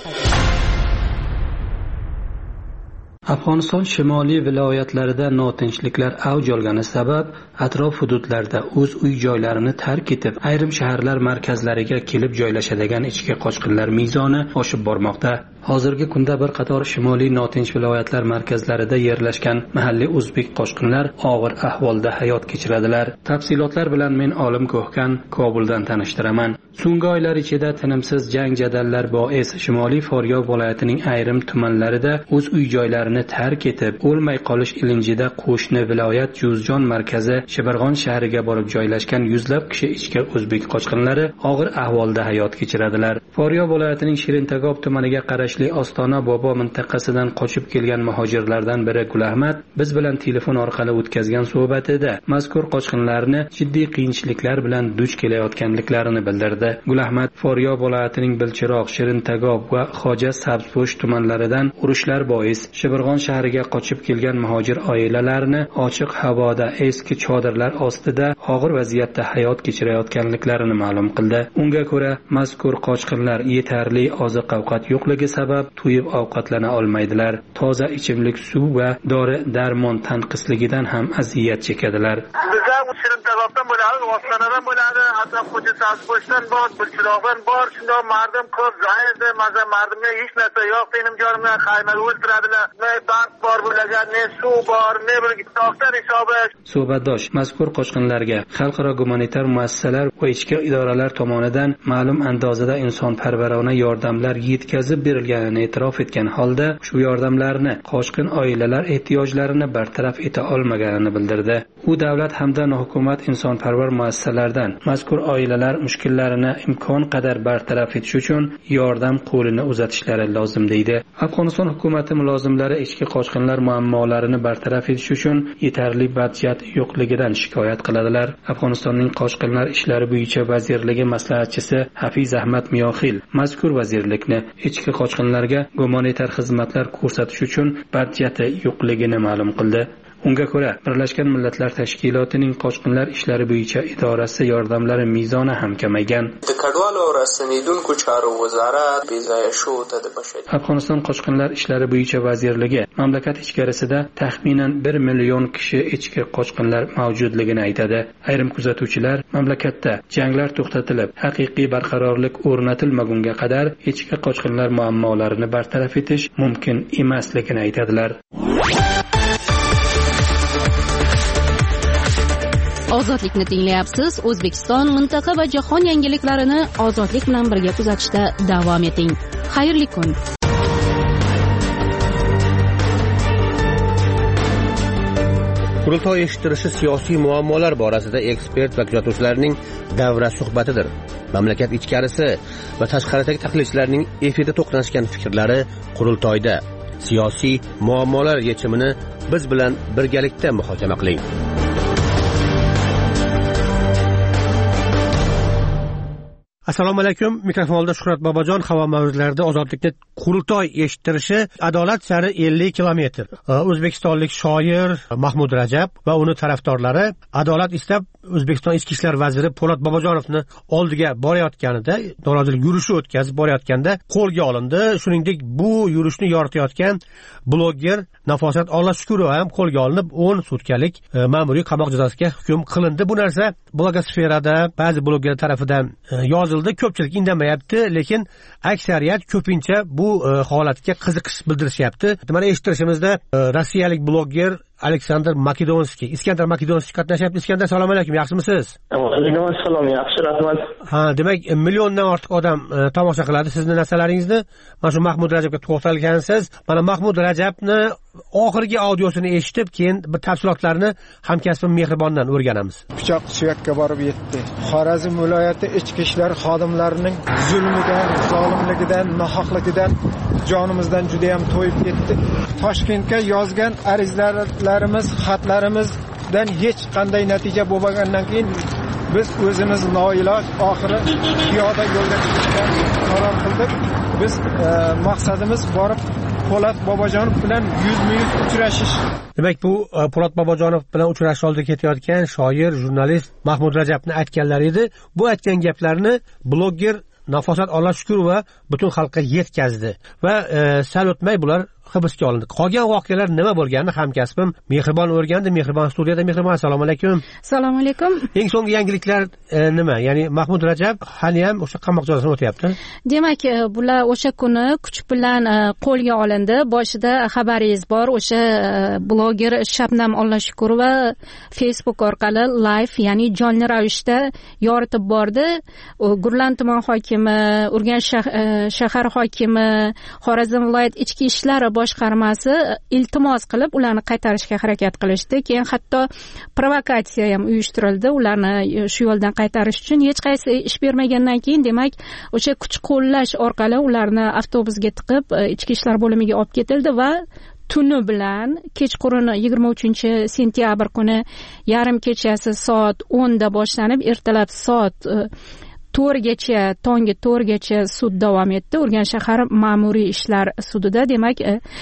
Afg'oniston shimoliy viloyatlarida notinchliklar avj olgani sabab atrof hududlarda o'z uy joylarini tark etib, ayrim shaharlar markazlariga kelib joylashadigan ichki qochqinlar mezoni oshib bormoqda. Hozirgi kunda bir qator shimoliy notinch viloyatlar markazlarida yerlashgan mahalliy o'zbek qochqinlar og'ir ahvolda hayot kechiradilar. Tafsilotlar bilan men Olim Ko'hkan Kobuldan tanishtiraman. So'nggi oylar ichida tinimsiz jang jadallar bois Shimoliy Foryob viloyatining ayrim tumanlarida o'z uy joylarini tark etib, o'lmay qolish ilinjida qo'shni viloyat Juzjon markazi Shibirg'on shahriga borib joylashgan yuzlab kishi ichki o'zbek qochqinlari og'ir ahvolda hayot kechiradilar. Foryob viloyatining Shirintagob tumaniga qarashli Ostona Bobo mintaqasidan qochib kelgan muhojirlardan biri Gulahmat biz bilan telefon orqali o'tkazgan suhbatida mazkur qochqinlarni jiddiy qiyinchiliklar bilan duch kelayotganliklarini bildirdi. Gulahmat Foryob viloyatining Bilchiroq, Shirintagob va Xoja Sabzpo'sh tumanlaridan urushlar bois Shibirg'on shahriga qochib kelgan muhojir oilalarni ochiq havoda eski chodirlar ostida og'ir vaziyatda hayot kechirayotganliklarini ma'lum qildi. Unga ko'ra, mazkur qochqinlar yetarli oziq-ovqat yo'qligi sabab to'yib ovqatlana olmaydilar. Toza ichimlik suv va dori-darmon tanqisligidan ham aziyat chekadilar. Bizlar Shirintarobdan bo'ladi, Ostonadan bo'ladi, hatto Xo'ja Sabzpo'shdan bor, Bilchiroqdan bor, shundoq mardim ko'p, zayrda, maza mardimga hech narsa yo'q, benim jorimdan qaymay o'ltiradilar. Ne bank bor bo'lagan, ne suv bor, ne bir doktor hisobi. Suhbatdosh mazkur qochqinlarga xalqaro gumanitar muassasalar va ichki idoralar tomonidan ma'lum andozada insonparvarona yordamlar yetkazib berilganini e'tirof etgan holda, shu yordamlarni qochqin oilalar ehtiyojlarini bartaraf eta olmaganini bildirdi. U davlat hamda hukumat insonparvar muassasalardan mazkur oilalar mushkullarini imkon qadar bartaraf etish uchun yordam qo'lini uzatishlari lozim deydi. Afg'oniston hukumati mulozimlari ichki qochqinlar muammolarini bartaraf etish uchun yetarli budjet yo'qligidan shikoyat qiladilar. Afg'onistonning qochqinlar ishlari bo'yicha vazirligi maslahatchisi Hafiz Ahmad Miyoxil mazkur vazirlikni ichki qochqinlarga gumanitar xizmatlar ko'rsatish uchun budjeti yo'qligini ma'lum qildi. Unga ko'ra, Birlashgan Millatlar Tashkilotining qochqinlar ishlari bo'yicha idorasi yordamlari mezoni ham kamaygan. Afg'oniston qochqinlar ishlari bo'yicha vazirligi mamlakat ichkarisida taxminan bir million kishi ichki qochqinlar mavjudligini aytadi. Ayrim kuzatuvchilar mamlakatda janglar to'xtatilib, haqiqiy barqarorlik o'rnatilmagunga qadar ichki qochqinlar muammolarini bartaraf etish mumkin emasligini aytadilar. Ozodlikni tinglayapsiz. O'zbekiston, mintaqa va jahon yangiliklarini ozodlik bilan birga kuzatishda davom eting. Xayrli kun. Qurultoy eshittirishi siyosiy muammolar borasida ekspert va kuzatuvchilarning davra suhbatidir. Mamlakat ichkarisi va tashqaridagi tahlilchilarning efirda to'qnashgan fikrlari qurultoyda. Siyosiy muammolar yechimini biz bilan birgalikda muhokama qiling. Assalomu alaykum. Mikrofonda Shuhrat Bobojon. Havo mavzularida ozodlikni qurultoy eshittirishi adolat sari ellik kilometr. O'zbekistonlik shoir Mahmud Rajab va uni tarafdorlari adolat istab O'zbekiston ichki ishlar vaziri Po'lat Bobojonovni oldiga borayotganida, norozilik yurishi o'tkazib borayotganda qo'lga olindi. Shuningdek, bu yurishni yoritayotgan blogger Nafosat Ollashukurova ham qo'lga olinib, o'n sutkalik ma'muriy qamoq jazosiga hukm qilindi. Bu narsa blogosferada ba'zi bloggerlar tomonidan yozildi. Ko'pchilik indamayapti, lekin aksariyat ko'pincha bu holatga qiziqish bildirishyapti. Mana eshittirishimizda rossiyalik blogger Aleksandr Makedonskiy, Iskandar Makedonskiy qatnashyapti. Iskandar, assalomu alaykum, yaxshimisiz? Alaykum assalom, yaxshi, rahmat. Ha, demak, milliondan ortiq odam e, tomosha qiladi sizni narsalaringizni. Mana shu Mahmud Rajabga to'xtalgansiz. Mana Mahmud Rajabni oxirgi audiosini eshitib, keyin bir tafsilotlarni hamkasbim Mehribondan o'rganamiz. Pichoq suyakka borib yetdi. Xorazm viloyati ichki ishlar xodimlarining zulmidan, zolimligidan, nohaqligidan jonimizdan juda ham to'yib ketdi. Toshkentga yozgan arizlarimiz, xatlarimizdan hech qanday natija bo'lmagandan keyin biz o'zimiz noiloj oxiri piyoda yo'lga chiqishga qaror qildik. Biz e, maqsadimiz borib Po'lat Bobojonov bilan yuzma-yuz uchrashish. Demak, bu Po'lat Bobojonov bilan uchrashish oldiga ketayotgan shoir, jurnalist Mahmud Rajabni aytganlari edi. Bu aytgan gaplarni blogger Nafosat Ollashukurova butun xalqqa yetkazdi va e, sal o'tmay bular hibsga olindi. Qolgan voqealar nima bo'lganini hamkasbim Mehribon o'rgandi. Mehribon studiyada. Mehribon, assalomu alaykum. Assalomu alaykum. Eng so'nggi yangiliklar e, nima? Ya'ni Mahmud Rajab hali ham o'sha qamoq jazosidan o'tyapti. Demak, bular o'sha kuni kuch bilan qo'lga olindi. Boshida xabaringiz bor, o'sha blogger Shabnam Ollashukurova Facebook orqali live, ya'ni jonli ravishda yoritib bordi. Gurlan tuman hokimi, Urganch shahar hokimi, Xorazm viloyat ichki ishlar boshqarmasi iltimos qilib ularni qaytarishga harakat qilishdi. Keyin hatto provokatsiya ham uyushtirildi ularni shu yo'ldan qaytarish uchun. Hech qaysi ish bermagandan keyin, demak, o'sha kuch qo'llash orqali ularni avtobusga tiqib ichki ishlar bo'limiga olib ketildi va tuni bilan kechqurun yigirma uchinchi sentyabr kuni yarim kechasi soat o'nda boshlanib, ertalab soat to'rtgacha, tongi to'rtgacha sud davom etdi. Urganch shahar ma'muriy ishlar sudida. Demak,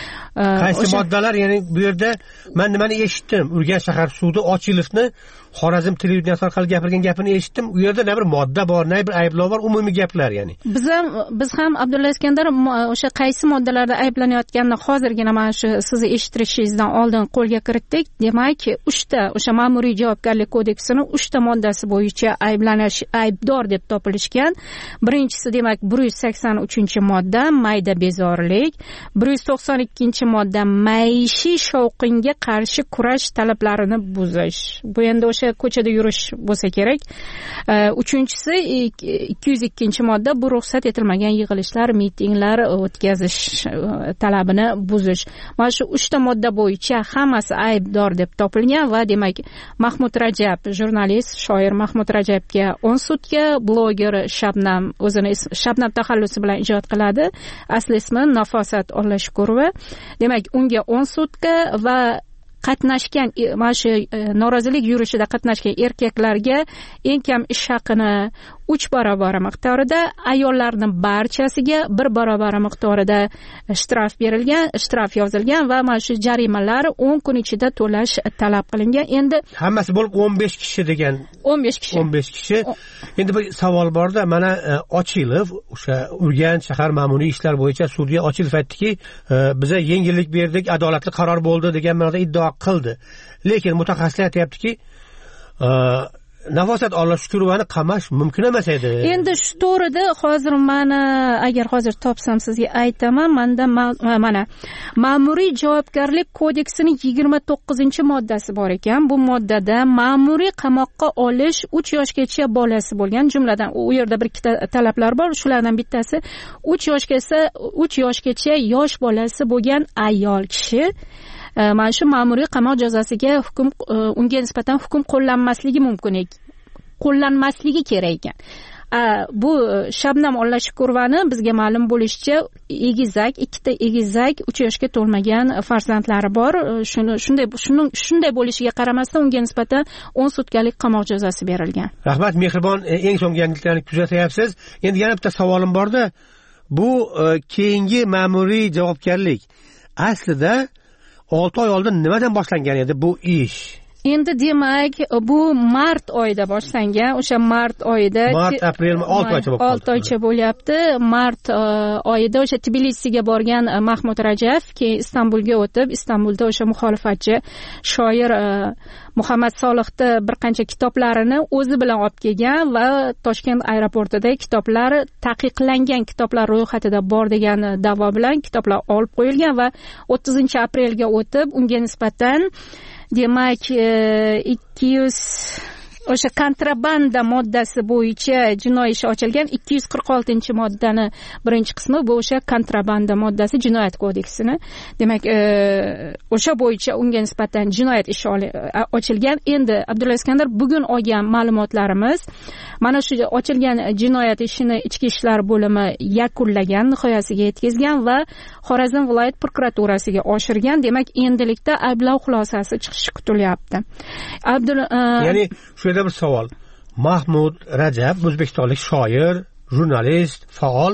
qaysi moddalar, ya'ni bu yerda men nimani eshitdim? Urganch shahar sudi Ochilevni Xorazm televideniyasi orqali gapirgan gapini eshitdim. U yerda ne bir modda bor, ne bir ayblov bor, umumiy gaplar ya'ni. Biz ham biz ham Abdulla Iskandar o'sha qaysi moddalarda ayblanayotganini hozirgina mana shu sizni eshittirishingizdan oldin qo'lga kiritdik. Demak, uchta o'sha ma'muriy javobgarlik kodeksining uchta moddasi bo'yicha ayblanish, aybdor deb topildi. topilishgan. Birinchisi demak bir yuz sakson uchinchi modda mayda bezorilik, bir yuz to'qson ikkinchi modda maishiy shovqinga qarshi kurash talablarini buzish. Bu endi o'sha ko'chada yurish bo'lsa kerak. Uchinchisi ikki yuz ikkinchi modda bu ruxsat etilmagan yig'ilishlar, mitinglar o'tkazish talabini buzish. Mana shu uchta modda bo'yicha hammasi aybdor deb topilgan va demak Mahmud Rajab, jurnalist, shoir Mahmud Rajabga o'n sutka, bloger Shabnam o'zini Shabnam taxallusi bilan ijod qiladi. Asli ismi Nafosat Ollashkurova. Demak, unga o'n sutka va qatnashgan mana shu norozilik yurishida qatnashgan erkaklarga eng kam ish haqini uch barobar miqdorida, ayollarning barchasiga bir barobar miqdorida shtraf berilgan, shtraf yozilgan va mana shu jarimalar o'n kun ichida to'lash talab qilingan. Endi hammasi bo'lib o'n besh kishi degan. o'n besh kishi. o'n besh kishi. Endi bir savol borda, mana Ochilov o'sha Urganch shahar ma'muriy ishlar bo'yicha sudya Ochilov aytdiki, biza yengillik berdik, adolatli qaror bo'ldi degan ma'noda iddao qildi. Lekin mutaxassislar aytayaptiki, Nafosat Ollashkurovani qamash mumkin emas edi. Endi shu to'g'rida hozir mana agar hozir topsam sizga aytaman. Menda mana Ma'muriy javobgarlik kodeksining yigirma to'qqizinchi moddasi bor ekan. Bu moddada ma'muriy qamoqqa olish uch yoshgacha bolasi bo'lgan, jumladan u yerda bir ikkita talablar bor. Shulardan bittasi uch yoshgacha uch yoshgacha yosh bolasi bo'lgan ayol kishi mana shu ma'muriy qamoq jazosiga hukm unga nisbatan hukm qo'llanmasligi mumkin ekan. Qo'llanmasligi kerak ekan. Bu Shabnam Ollashkurovani bizga ma'lum bo'lishicha egizak, ikkita egizak, uch yoshga to'lmagan farzandlari bor. Shuni shunday shuning shunday bo'lishiga qaramasdan unga nisbatan o'n sutkalik qamoq jazosi berilgan. Rahmat, mehribon, eng so'nggi yangiliklarni kuzatyapsiz. Endi yana bitta savolim borda, bu keyingi ma'muriy javobgarlik aslida olti oy oldin nimadan boshlangan edi bu ish? Endi demak, bu mart oyida boshlangan. O'sha mart oyida mart aprel olti oycha bo'lib qoldi. olti oycha bo'lyapti. Mart oyida o'sha Tbilisiga borgan Mahmud Rajab keyin Istanbulga o'tib, Istanbulda o'sha muxolifatchi shoir Muhammad Solihni bir qancha kitoblarini o'zi bilan olib kelgan va Toshkent aeroportida kitoblar taqiqlangan kitoblar ro'yxatida bor degan da'vo bilan kitoblar olib qo'yilgan va o'ttizinchi aprelga o'tib unga nisbatan demak ikki yuz o'sha kontrabanda moddasi bo'yicha jinoiy ish ochilgan. Ikki yuz qirq oltinchi moddani birinchi qismi bu o'sha kontrabanda moddasi jinoyat kodeksini. Demak, o'sha bo'yicha unga nisbatan jinoyat ishi ochilgan. Endi Abdulla Iskandar, bugun olgan ma'lumotlarimiz mana shu ochilgan jinoyat ishini ichki ishlar bo'limi yakunlagan, nihoyasiga yetkazgan va Xorazm viloyat prokuraturasiga oshirgan. Demak, endilikda ayblov xulosasi chiqishi kutilyapti. Abdulla, ya'ni shu yerda bir savol. Mahmud Rajab o'zbekistonlik shoir, jurnalist, faol,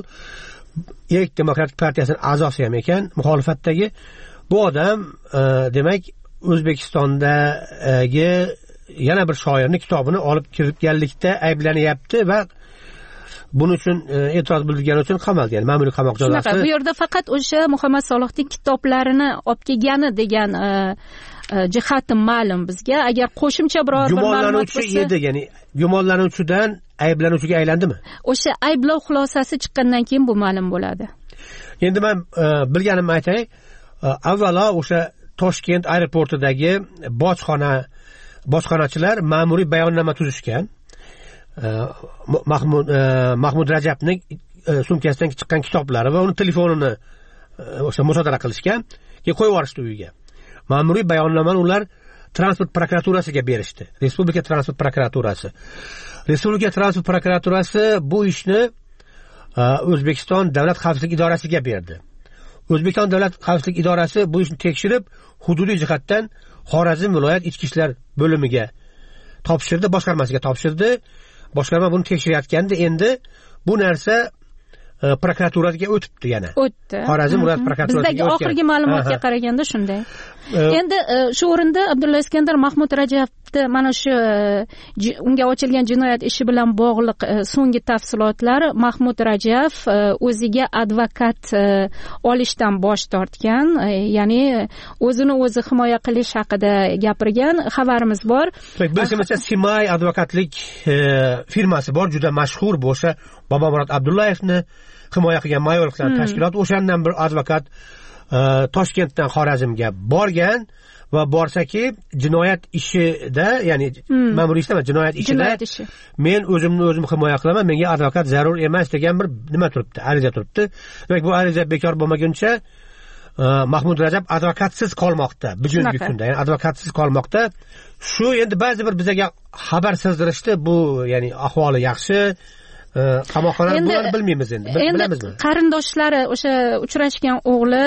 Erk Demokratik partiyasining a'zosi ham ekan, muxolifatdagi. Bu odam demak O'zbekistondagi yana bir shoirning kitobini olib kiritganlikda ayblanyapti va buning uchun e'tiroz bildirgani uchun qamaldi, ya'ni ma'muriy qamoq jazosi. Bu yerda faqat o'sha Muhammad Solihning kitoblarini olib kelgani degan jihati ma'lum bizga. Agar qo'shimcha biror bir ma'lumot bo'lsa, edi, ya'ni gumonlanuvchidan ayblanuvchiga aylandimi? O'sha ayblov xulosasi chiqqandan keyin bu ma'lum bo'ladi. Endi men bilganimni aytay. Avvalo o'sha Toshkent aeroportidagi bojxona bojxonachilar ma'muriy bayonnoma tuzishgan. Mahmud Mahmud Rajabning sumkasidan chiqqan kitoblari va uni telefonini o'sha musodara qilishgan, keyin qo'yib yuborishdi uyiga. Ma'muriy bayonnomani ular transport prokuraturasiga berishdi. Respublika transport prokuraturasi. Respublika transport prokuraturasi bu ishni O'zbekiston davlat xavfsizlik idorasiga berdi. O'zbekiston davlat xavfsizlik idorasi bu ishni tekshirib, hududiy jihatdan Xorazm viloyat ichki ishlar bo'limiga topshirdi, boshqarmasiga topshirdi. Boshqarma buni tekshirayotganda endi bu narsa prokuraturaga o'tibdi yana. O'tdi. Xorazm viloyat prokuraturasiga o'tgan. Bizdagi oxirgi ma'lumotga qaraganda shunday. Endi shu o'rinda Abdulla Iskandar, Mahmud Rajab qilyapti. Mana shu unga ochilgan jinoyat ishi bilan bog'liq so'nggi tafsilotlar: Mahmud Rajab o'ziga advokat olishdan bosh tortgan, ya'ni o'zini o'zi himoya qilish haqida gapirgan xabarimiz bor. Bilishimizcha Simay advokatlik firmasi bor, juda mashhur bu o'sha Bobomurod Abdullayevni himoya qilgan mayorliklar tashkilot. O'shandan bir advokat Toshkentdan Xorazmga borgan va borsaki jinoyat ishida, ya'ni ma'muriy ishda emas, jinoyat ishida men o'zimni o'zim himoya qilaman, menga advokat zarur emas degan bir nima turibdi, ariza turibdi. Demak, bu ariza bekor bo'lmaguncha Mahmud Rajab advokatsiz qolmoqda, bugungi kunda, ya'ni advokatsiz qolmoqda. Shu endi ba'zi bir bizga xabar sizdirishdi, bu ya'ni ahvoli yaxshi, qamoqxona bularni bilmaymiz endi, bilamizmi? Qarindoshlari o'sha uchrashgan o'g'li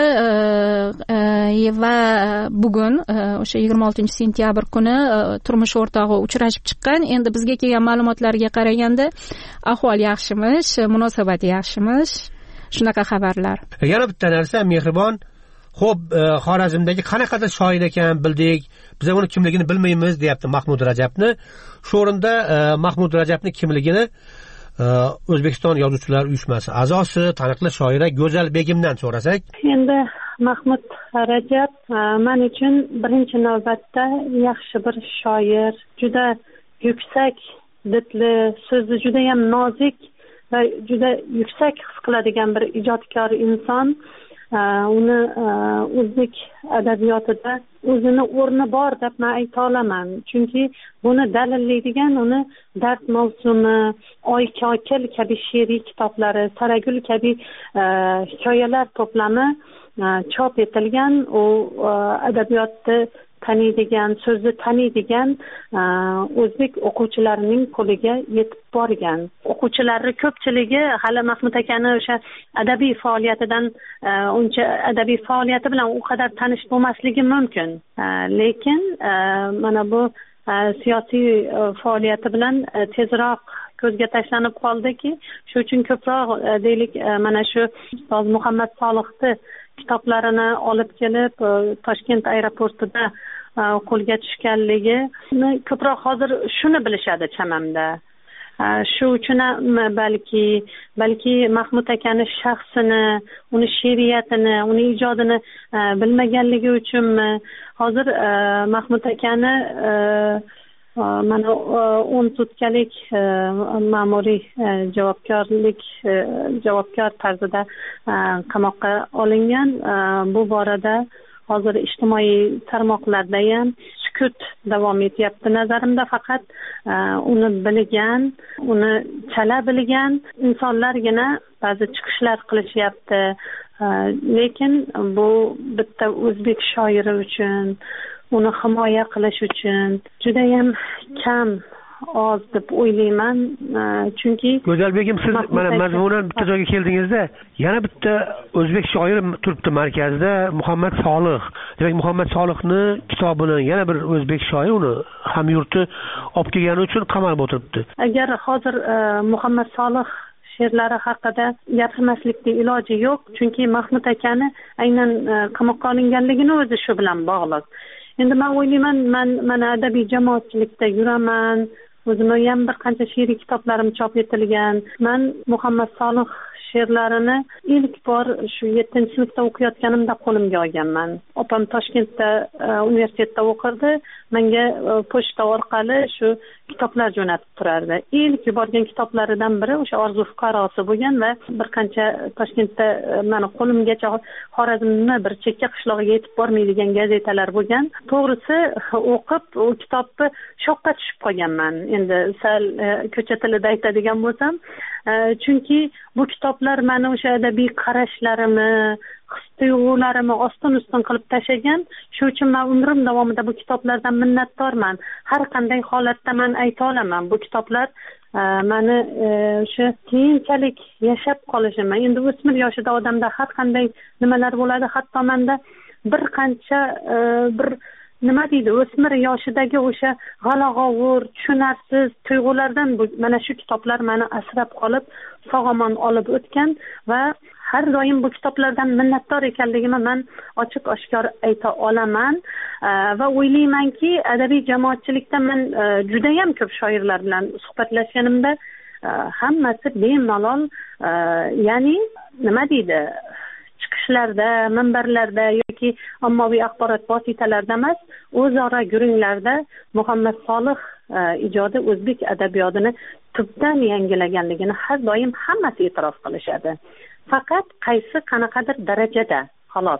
va bugun o'sha yigirma oltinchi sentyabr kuni turmush o'rtog'i uchrashib chiqqan. Endi bizga kelgan ma'lumotlarga qaraganda ahvol yaxshimish, munosabati yaxshimish. Shunaqa xabarlar. Yana bitta narsa, Mehribon, xo'p, Xorazmdagi qanaqadir shoir ekan bildik, biz uni kimligini bilmaymiz, deyapti Mahmud Rajabni. Shu o'rinda Mahmud Rajabni kimligini O'zbekiston Yozuvchilar uyushmasi a'zosi, taniqli shoira Go'zal Begimdan so'rasak. Endi Mahmud Rajab men uchun birinchi navbatda yaxshi bir shoir, juda yuksak didli, so'zi juda ham nozik va juda yuksak his qiladigan bir ijodkor inson. Uni o'zbek adabiyotida o'zini o'rni bor deb men ayta olaman. Chunki buni dalillaydigan uni Dard mavsumi, Oy kokil kabi she'riy kitoblari, Saragul kabi hikoyalar to'plami chop etilgan. U adabiyotni taniydigan, so'zni taniydigan o'zbek o'quvchilarining qo'liga yetib borgan. O'quvchilarni ko'pchiligi hali Mahmud akani o'sha adabiy faoliyatidan uncha adabiy faoliyati bilan u qadar tanish bo'lmasligi mumkin. Lekin mana bu siyosiy faoliyati bilan tezroq ko'zga tashlanib qoldiki, shu uchun ko'proq deylik mana shu Ustoz Muhammad Solihni kitoblarini olib kelib Toshkent aeroportida qo'lga tushganligi ko'proq hozir shuni bilishadi chamamda. Shu uchun balki balki Mahmud akani shaxsini, uni she'riyatini, uni ijodini bilmaganligi uchunmi hozir Mahmud akani mana o'n sutkalik ma'muriy javobgarlik javobgar tarzida qamoqqa olingan. Bu borada hozir ijtimoiy tarmoqlarda ham sukut davom etyapti. Nazarimda faqat uni bilgan, uni chala bilgan insonlargina ba'zi chiqishlar qilishyapti. Lekin bu bitta o'zbek shoiri uchun, uni himoya qilish uchun juda ham kam, oz deb o'ylayman. Chunki Go'zal Begim, siz mana mazmunan bitta joyga keldingizda, yana bitta o'zbek shoiri turibdi markazda, Muhammad Solih. Demak, Muhammad Solihni kitobini yana bir o'zbek shoiri uni hamyurti olib kelgani uchun qamalib o'tiribdi. Agar hozir Muhammad Solih she'rlari haqida gapirmaslikning iloji yo'q, chunki Mahmud akani aynan qamoqqa olinganligini o'zi shu bilan bog'liq. Endi men o'ylayman, men mana adabiy jamoatchilikda yuraman, o'zimni ham bir qancha she'riy kitoblarim chop etilgan. Men Muhammad Solih she'rlarini ilk bor shu yettinchi sinfda o'qiyotganimda qo'limga olganman. Opam Toshkentda universitetda o'qirdi, menga pochta orqali shu kitoblar jo'natib turardi. Ilk yuborgan kitoblaridan biri o'sha Orzu fuqarosi bo'lgan va bir qancha Toshkentda meni qo'limgacha Xorazmni bir chekka qishlog'iga yetib bormaydigan gazetalar bo'lgan. To'g'risi o'qib u kitobni shokka tushib qolganman. Endi sal ko'cha tilida aytadigan bo'lsam, chunki bu kitoblar meni o'sha adabiy qarashlarimni, his-tuyg'ularimni ostin-ustin qilib tashagan. Shu uchun men umrim davomida bu kitoblardan minnatdorman. Har qanday holatda men ayta olaman, bu kitoblar meni o'sha keyinchalik yashab qolishimni. Endi o'smir yoshida odamda har qanday nimalar bo'ladi, hatto menda bir qancha bir nima deydi, o'smir yoshidagi o'sha g'ala-g'ovur, tushunarsiz tuyg'ulardan mana shu kitoblar meni asrab qolib, sog'-omon olib o'tgan va har doim bu kitoblardan minnatdor ekanligimni men ochiq oshkor ayta olaman va o'ylaymanki, adabiy jamoatchilikda men juda ham ko'p shoirlar bilan suhbatlashganimda hammasi bemalol, ya'ni nima deydi, chiqishlarda, minbarlarda yoki ommaviy axborot vositalarida emas, o'zaro gurunglarda Muhammad Solih ijodi o'zbek adabiyotini tubdan yangilaganligini har doim hammasi e'tirof qilishadi. Faqat qaysi qanaqadir darajada, xolos.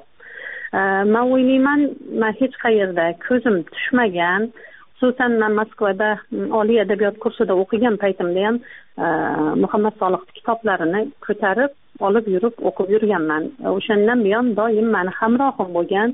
Men o'ylayman, men hech qayerda ko'zim tushmagan, xususan men Moskvada oliy adabiyot kursida o'qigan paytimda ham Muhammad Solih kitoblarini ko'tarib olib yurib o'qib yurganman. O'shandan buyon doim meni hamrohim bo'lgan.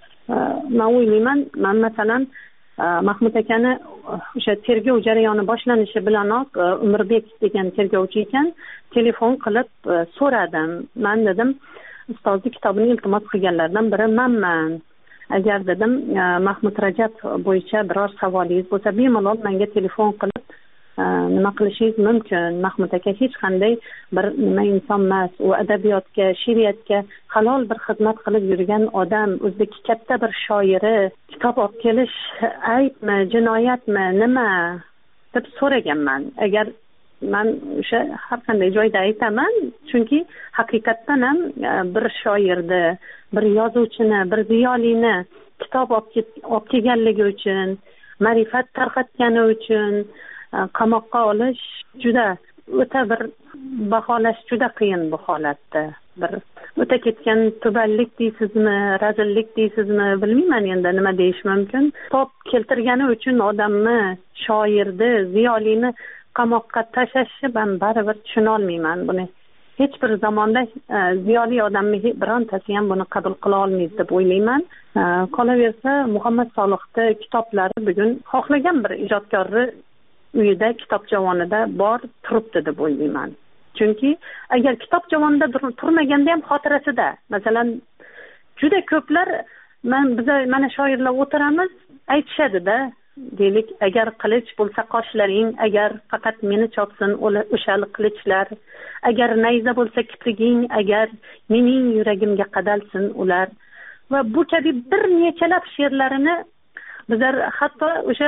Men o'ylayman, men masalan Mahmud akani o'sha tergov jarayoni boshlanishi bilanoq Umirbek degan tergovchi ekan, telefon qilib so'radim. Men dedim, ustozni kitobini iltimos qilganlardan biri menman. Agar dedim Mahmud Rajab bo'yicha biror savolingiz bo'lsa, bemalol menga telefon qilib nima qilishingiz mumkin. Mahmud aka hech qanday bir nima inson emas, u adabiyotga, she'riyatga halol bir xizmat qilib yurgan odam, o'zbek katta bir shoiri. Kitob olib kelish aybmi, jinoyatmi, nima deb so'raganman. Agar men o'sha har qanday joyda aytaman, chunki haqiqatdan ham bir shoirni, bir yozuvchini, bir ziyolini kitob olib kelganligi uchun, ma'rifat tarqatgani uchun qamoqqa olish juda o'ta bir baholash juda qiyin bu holatda. Bir o'ta ketgan tubanlik deysizmi, razillik deysizmi, bilmayman endi nima deyish mumkin. Kitob keltirgani uchun odamni, shoirni, ziyolini qamoqqa tashlashni men baribir tushuna olmayman buni. Hech bir zamonda ziyoli odamni birontasi ham buni qabul qila olmaydi deb o'ylayman. Qolaversa, Muhammad Solihning kitoblari bugun xohlagan bir ijodkorni uyida kitob javonida bor turibdi deb o'ylayman. Chunki agar kitob javonida turmaganda ham xotirasida, masalan, juda ko'plar men biz mana shoirlar o'tiramiz, aytishadi-da, deylik, agar qilich bo'lsa qoshlaring, agar faqat meni chopsin o'sha qilichlar, agar nayza bo'lsa kipriging, agar mening yuragimga qadalsin ular. Va bu kabi bir nechalab she'rlarini bizlar hatto o'sha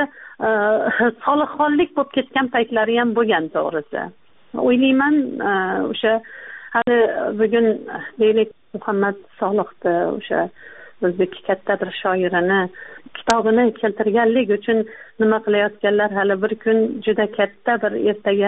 solihxonlik bo'lib ketgan paytlari ham bo'lgan, to'g'risi. O'ylayman, o'sha hali bugun deylik Muhammad Solihni o'sha o'zbek katta bir shoirini kitobini keltirganlik uchun nima qilayotganlar, hali bir kun juda katta bir ertaga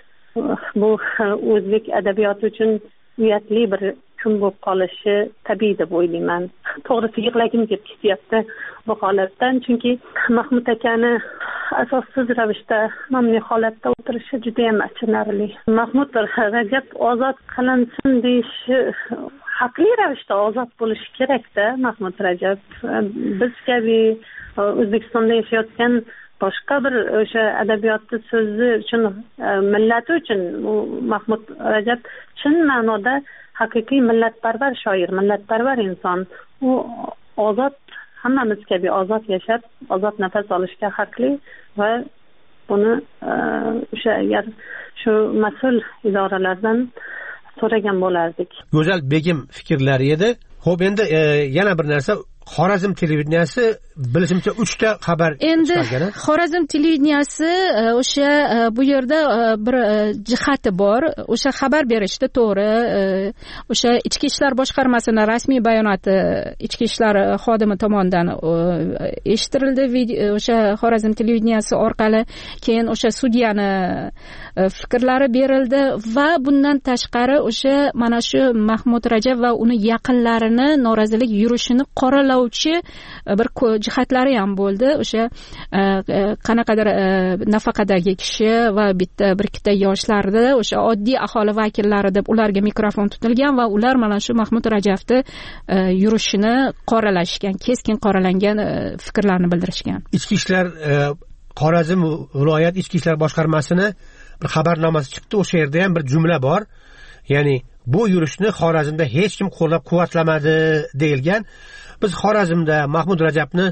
bu o'zbek adabiyoti uchun uyatli bir kun bo'lib qolishi tabiiy deb o'ylayman. To'g'risi yig'lagim kelib ketyapti bu holatdan, chunki Mahmud akani asossiz ravishda mamnun holatda o'tirishi juda ham achinarli. Mahmud Rajab ozod qilinsin deyishi haqli ravishda ozod bo'lishi kerak-da. Mahmud Rajab biz kabi O'zbekistonda yashayotgan boshqa bir o'sha adabiyotni so'zi uchun, millati uchun Mahmud Rajab chin ma'noda haqiqiy millatparvar shoir, millatparvar inson. U ozod, hammamiz kabi ozod yashab, ozod nafas olishga haqli va buni o'sha agar shu mas'ul idoralardan so'ragan bo'lardik. Go'zal Begim fikrlari edi. Xo'p, endi yana bir narsa, Xorazm televideniyasi bilishimcha uchta xabar endi Xorazm televideniyasi o'sha bu yerda bir jihati bor. O'sha xabar berishda to'g'ri, o'sha Ichki ishlar boshqarmasining rasmiy bayonoti Ichki ishlar xodimi tomonidan eshittirildi o'sha Xorazm televideniyasi orqali. Keyin o'sha sudyani fikrlari berildi va bundan tashqari o'sha mana shu Mahmud Rajab va uni yaqinlarini norozilik yurishini qoralovchi bir jihatlari ham bo'ldi. O'sha qanaqadir nafaqadagi kishi va bitta bir ikkita yoshlarda o'sha oddiy aholi vakillari deb ularga mikrofon tutilgan va ular mana shu Mahmud Rajabni yurishini qoralashgan, keskin qoralangan fikrlarni bildirishgan. Ichki ishlar Xorazm viloyat ichki ishlar boshqarmasini bir xabarnomasi chiqdi. O'sha yerda ham bir jumla bor. Ya'ni bu yurishni Xorazmda hech kim qo'llab-quvvatlamadi deyilgan. Biz Xorazmda Mahmud Rajabni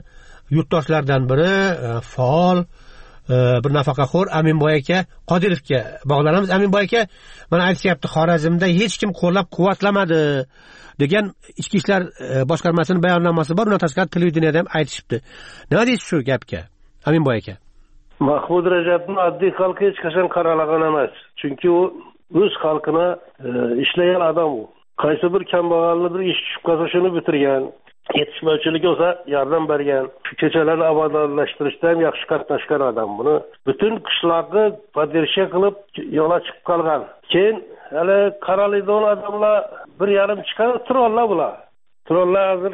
yurtdoshlardan biri faol bir nafaqaxo'r Aminboy aka Qodirovga bog'lanamiz. Aminboy aka mana aytishyapti, Xorazmda hech kim qo'llab-quvvatlamadi degan ichki ishlar boshqarmasining bayonnomasi bor. Undan tashqari televideniyada ham aytishibdi. Nima deysiz shu gapga, Aminboy aka? Mahmud Rajabning oddiy xalqi hech qachon qaralagan emas. Chunki u o'z xalqini ishlagan odam u. Qaysi bir kambag'alni bir ish tushib qolsa shuni bitirgan, yetishmovchilik bo'lsa yordam bergan, kechalarni obodonlashtirishda ham yaxshi qatnashgan odam. Buni butun qishloqni poddersha qilib yo'lga chiqib qolgan. Keyin hali qaralaydigan odamlar bir yarim chiqadi, trollar bular. Trollar hozir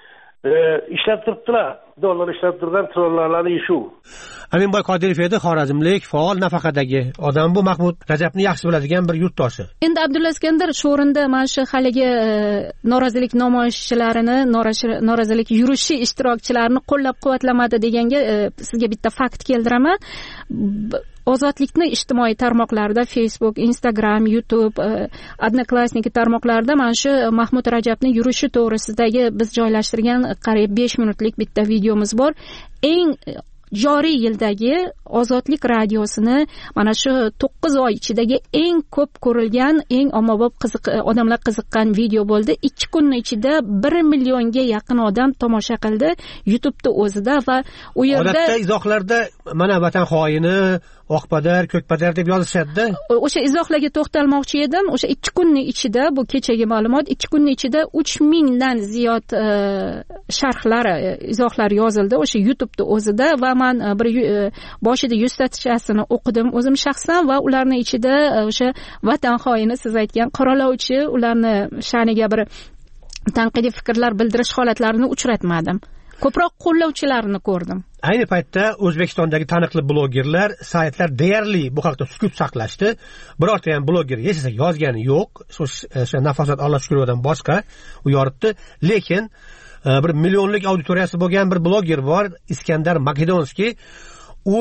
ishlab turibdilar. Dollar ishlab turgan trollarning ishi u. Aminboy Qodirov edi, xorazmlik, faol nafaqadagi odam. Bu Mahmud Rajabni yaxshi biladigan bir yurtdoshi. Endi Abdulla Iskandar shu o'rinda mana shu haligi norozilik namoyishchilarini, norozilik yurishi ishtirokchilarini qo'llab-quvvatlamadi deganga sizga bitta fakt keltiraman. Ozodlikni ijtimoiy tarmoqlarda Facebook, Instagram, YouTube, Odnoklassniki tarmoqlarida mana shu Mahmud Rajabning yurishi to'g'risidagi biz joylashtirgan qariyb besh minutlik bitta videomiz bor. Eng joriy yildagi Ozodlik radiosini mana shu to'qqiz oy ichidagi eng ko'p ko'rilgan, eng ommabop qiziq odamlar qiziqqan video bo'ldi. ikki kunning ichida bir millionga yaqin odam tomosha qildi YouTube'da o'zida va u yerda odatda izohlarda mana vatan xoini, oqpadar, ko'kpadar deb yozishadi-da. O'sha izohlarga to'xtalmoqchi edim. O'sha ikki kunning ichida, bu kechagi ma'lumot, ikki kunning ichida uch mingdan ziyod sharhlar, izohlar yozildi o'sha YouTube'da o'zida va men bir boshida yuz statistикасini o'qidim o'zim shaxsan va ularning ichida o'sha vatan xoini, siz aytgan qoralovchi, ularni sha'niga bir tanqidiy fikrlar bildirish holatlarini uchratmadim. Ko'proq qo'llovchilarini ko'rdim. Ayni paytda O'zbekistondagi taniqli blogerlar, saytlar deyarli bu haqda sukut saqlashdi. Birorta ham bloger hech narsa yozgani yo'q. O'sha Nafosat Alloh shukridan boshqa u yoritdi. Lekin bir millionlik auditoriyasi bo'lgan bir bloger bor, Iskandar Makedonskiy. U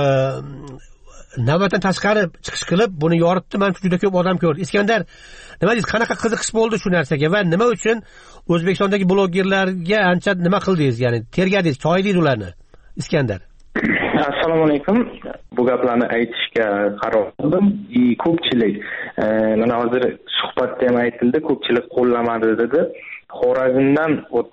navbatdan tashqari chiqish qilib buni yoritdi. Men juda ko'p odam ko'rdim. Iskandar, nima deysiz, qanaqa qiziqish bo'ldi shu narsaga va nima uchun O'zbekistondagi blogerlarga ancha nima qildingiz, ya'ni tergadingiz, choydingiz ularni? Iskandar. Assalomu alaykum. Bu gaplarni aytishga qaror qildim. Ko'pchilik mana hozir suhbatda ham aytildi, ko'pchilik qo'llamadi dedi. Xorazmdan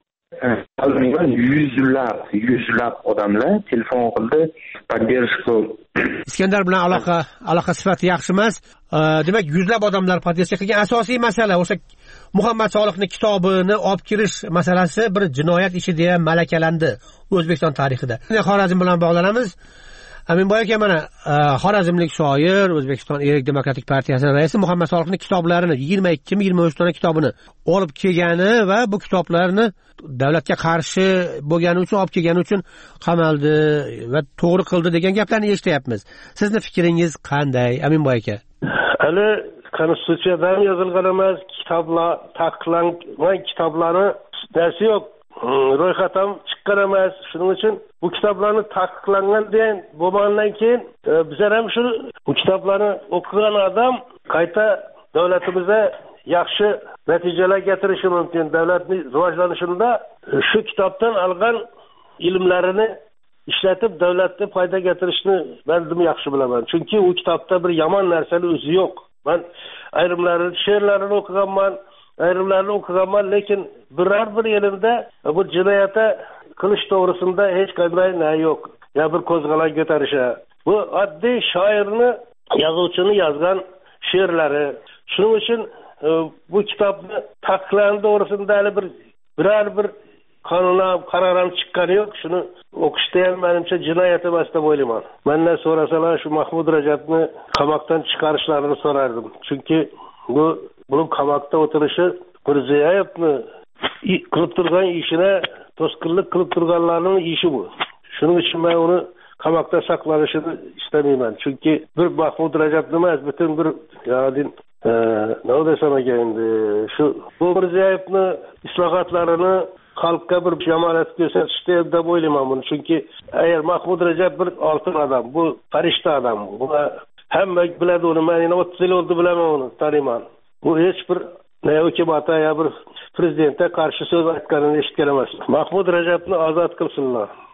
yuzlab, yuzlab odamlar telefon qildi, поддержку. Iskandar bilan aloqa, aloqa sifati yaxshi emas. Demak, yuzlab odamlar poddersha qilgan. Asosiy masala o'sha Muhammad Soliqning kitobini olib kirish masalasi bir jinoyat ishi deya malakalandi O'zbekiston tarixida. Xorazm bilan bog'lanamiz. Aminboy aka, mana xorazmlik shoir, O'zbekiston Erk Demokratik partiyasining raisi Muhammad Soliqning kitoblarini yigirma ikki mi yigirma uch dona kitobini olib kelgani va bu kitoblarni davlatga qarshi bo'lgani uchun olib kelgani uchun qamaldi va to'g'ri qildi degan gaplarni eshityapmiz. Sizni fikringiz qanday, Aminboy aka? Hali konstitutsiyada yozilgan emas, kitoblar taqiqlangan kitoblarni narsa yo'q. Ro'yxatam chiqqan emas. Shuning uchun bu kitoblarni taqiqlangan degan bo'lgandan keyin bizlar ham shu bu kitoblarni o'qigan odam qayta davlatimizda yaxshi natijalar keltirishi mumkin. Davlatning rivojlanishida shu kitobdan olgan ilmlarini ishlatib davlatga foyda keltirishni men yaxshi bilaman. Chunki u kitobda bir yomon narsalar o'zi yo'q. Men ayrimlarini, she'rlarini o'qiganman, ayrimlarini o'qiganman, lekin biror bir yerimda bu jinoyatni qilish to'g'risida hech qanday na yo'q. Ya bir qo'zg'alon ko'tarisha. Bu oddiy shoirni, yozuvchini yozgan she'rlari. Shuning uchun bu kitobni taqiqlanish to'g'risida hali bir biror bir qonun qarorim chiqqani yo'q. Shuni o'qishda ham menimcha jinoyat emas deb o'ylayman. Mendan so'rasalar shu Mahmud Rajabni qamoqdan chiqarishlarini so'rardim. Chunki bu bunun qamoqda o'tirishi Mirziyoyevni qilib turgan ishini to'sqinlik qilib turganlarning ishi bu. Shuning uchun men uni qamoqda saqlanishini istamayman. Chunki bir Mahmud Rajab emas, butun bir ya'ni nima desam endi shu bu Mirziyoyevni islohotlarini xalqqa bir yomonat ko'rsatishdi deb o'ylayman buni. Chunki agar Mahmud Rajab bir oltin odam, bu farishta odam. Buni hamma biladi uni. Men o'ttiz yil oldi bilaman uni, taniyman. Bu hech bir ne hukumata ya bir prezidentga qarshi so'z aytganini eshitgan emas. Mahmud Rajabni ozod qilsinlar.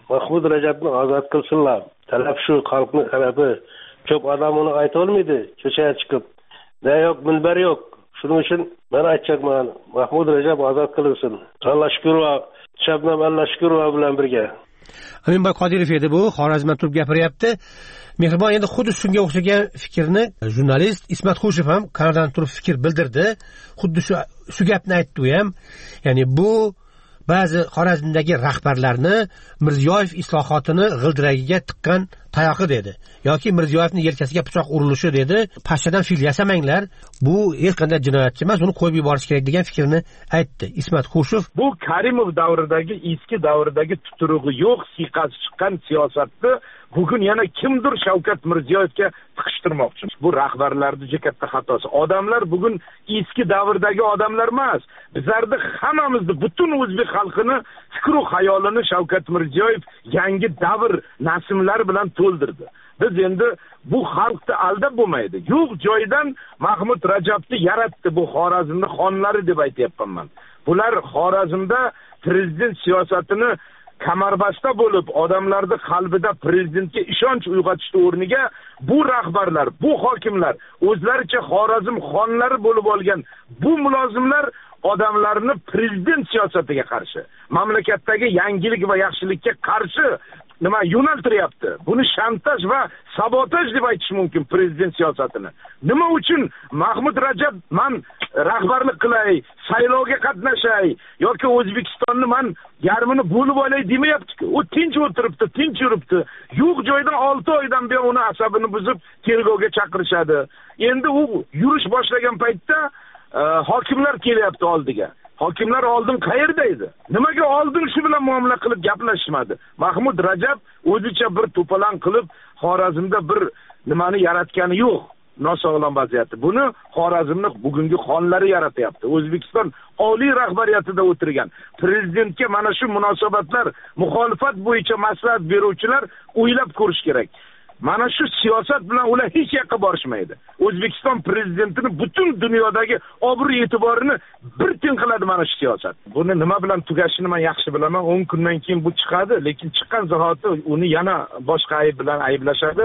Mahmud Rajabni ozod qilsinlar. Talab shu, xalqning talabi. Ko'p odam uni ayta olmaydi, ko'chaga chiqib. Da yo'q, minbar yo'q. Shuning uchun men aytmoqman, Mahmud Rajab ozod qilinsin. Alloh Shukurova, Shabnam Alloh Shukurova bilan birga. Aminboy Qodirov edi bu, Xorazmdan turib gapiryapti. Mehribon endi xuddi shunga o'xshagan fikrni jurnalist Ismat Xushev ham Kanadadan turib fikr bildirdi. Xuddi shu shu gapni aytdi u ham. Ya'ni bu ba'zi Xorazmdagi rahbarlarni Mirziyoyev islohotini g'ildiragiga tiqqan tayog'i dedi. Yoki Mirziyoyevning yelkasiga pichoq urilishi dedi. Pashshadan fil yasamanglar. Bu hech qanday jinoyatchi emas, uni qo'yib yuborish kerak degan fikrni aytdi Ismat Xushev. Bu Karimov davridagi eski davridagi tuturug'i yo'q, siyqasi chiqqan siyosatni bugun yana kimdir Shavkat Mirziyoyevga tiqishtirmoqchi. Bu rahbarlarning juda katta xatosi. Odamlar bugun eski davrdagi odamlar emas. Bizlarda hammamizni, butun o'zbek xalqini fikr va xayolini Shavkat Mirziyoyev yangi davr nasmlar bilan to'ldirdi. Biz endi bu xalqni aldab bo'lmaydi. Yo'q joydan Mahmud Rajabni yaratdi bu Xorazmning xonlari deb aytayapman men. Bular Xorazmda prezident siyosatini kamarbasta bo'lib, odamlarda qalbida prezidentga ishonch uyg'otishning o'rniga bu rahbarlar, bu hokimlar o'zlaricha Xorazm xonlari bo'lib olgan bu mulozimlar odamlarni prezident siyosatiga qarshi, mamlakatdagi yangilik va yaxshilikka qarshi nima yo'naltiryapti. Buni shantaj va sabotaj deb aytish mumkin prezident siyosatini. Nima uchun Mahmud Rajab men rahbarlik qilay, saylovga qatnashay yoki O'zbekistonni men yarmini bo'lib olay demayapti-ku. U tinch o'tiribdi, tinch yuribdi. Yo'q joydan olti oydan beri uni asabini buzib tergovga chaqirishadi. Endi u yurish boshlagan paytda hokimlar kelyapti oldiga. Hokimlar oldin qayerda edi? Nimaga oldin shu bilan muomala qilib gaplashmadi? Mahmud Rajab o'zicha bir to'palan qilib Xorazmda bir nimani yaratgani yo'q. Nosog'lom vaziyatda. Buni Xorazmning bugungi xonlari yaratyapti. O'zbekiston oliy rahbariyatida o'tirgan prezidentga mana shu munosabatlar, muxolifat bo'yicha maslahat beruvchilar o'ylab ko'rish kerak. Mana shu siyosat bilan ular hech yoqqa borishmaydi. O'zbekiston prezidentining butun dunyodagi obro' e'tiborini bir tin qiladi mana shu siyosat. Buni nima bilan tugashini men yaxshi bilaman. o'n kundan keyin bu chiqadi, lekin chiqqan zahoti uni yana boshqa ayb bilan ayblashadi.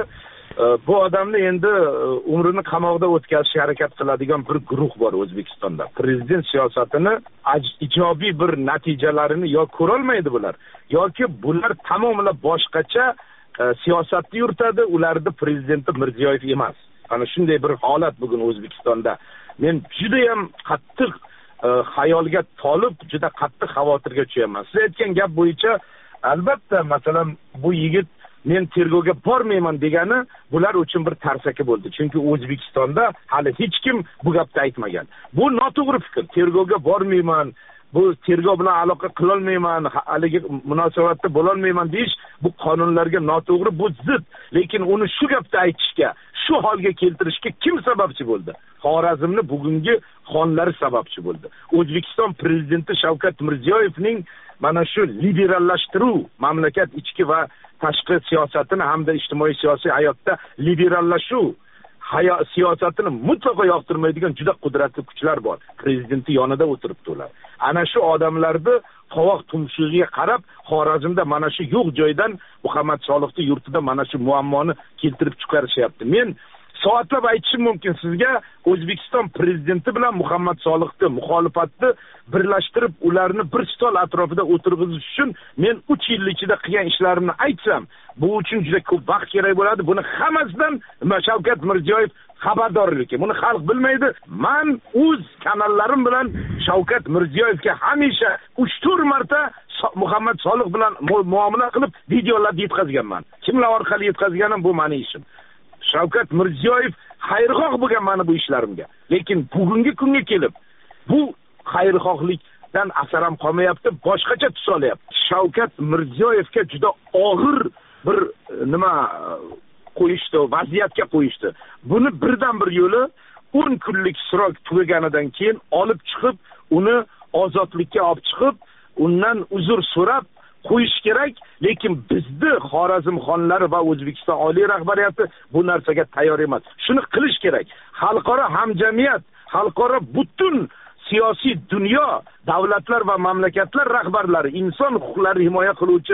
Bu odamni endi umrini qamoqda o'tkazishga harakat qiladigan bir guruh bor O'zbekistonda. Prezident siyosatini ijobiy bir natijalarini yo ko'ra olmaydi bular, yoki bular tamomila boshqacha siyosatni yuritadi. Ularni prezidenti Mirziyoyev emas. Ana shunday bir holat bugun O'zbekistonda. Men juda ham qattiq xayolga tolib, juda qattiq xavotirga tushaman. Siz aytgan gap bo'yicha albatta, masalan, bu yigit men tergovga bormayman degani bular uchun bir tarsaki bo'ldi. Chunki O'zbekistonda hali hech kim bu gapni aytmagan. Bu noto'g'ri fikr. Tergovga bormayman, bu tergov bilan aloqa qila olmayman, haligi munosabatda bo'la olmayman deyish bu qonunlarga noto'g'ri, bu zid. Lekin uni shu gapda aytishga, shu holga keltirishga kim sababchi bo'ldi? Xorazmning bugungi xonlari sababchi bo'ldi. O'zbekiston prezidenti Shavkat Mirziyoyevning mana shu liberallashtiruv, mamlakat ichki va tashqi siyosatini hamda ijtimoiy siyosiy hayotda liberallashuv siyosatini mutlaqo yoqtirmaydigan juda qudratli kuchlar bor. Prezidenti yonida o'tiribdi ular. Ana shu odamlarni qovoq tumshug'iga qarab Xorazmda mana shu yo'q joydan Muhammad Solihning yurtida mana shu muammoni keltirib chiqarishyapti. Men soatlab aytishim mumkin sizga, O'zbekiston prezidenti bilan Muhammad Solihni muxolifatni birlashtirib, ularni bir stol atrofida o'tirg'izish uchun men uch yil ichida qilgan ishlarimni aytsam, bu uchun juda ko'p vaqt kerak bo'ladi. Buni hammasidan Shavkat Mirziyoyev xabardorligi. Buni xalq bilmaydi. Men o'z kanallarim bilan Shavkat Mirziyoyevga hamisha uch to'rt marta Muhammad Solih bilan muomala qilib videolar yetkazganman. Kimlar orqali yetkazganim bu meni ishim. Shavkat Mirziyoyev xayrixoh bo'lgan mana bu ishlarimga. Lekin bugungi kunga kelib bu xayrixohlikdan asar ham qolmayapti, boshqacha tus olyapti. Shavkat Mirziyoyevga juda og'ir bir nima qo'yishdi, vaziyatga qo'yishdi. Buni birdan bir yo'li o'n kunlik srok tugaganidan keyin olib chiqib, uni ozodlikka olib chiqib, undan uzr so'rab qo'yish kerak. Lekin bizni Xorazm xonlari va O'zbekiston oliy rahbariyati bu narsaga tayyor emas. Shuni qilish kerak. Xalqaro hamjamiyat, xalqaro butun siyosiy dunyo, davlatlar va mamlakatlar rahbarlari, inson huquqlarini himoya qiluvchi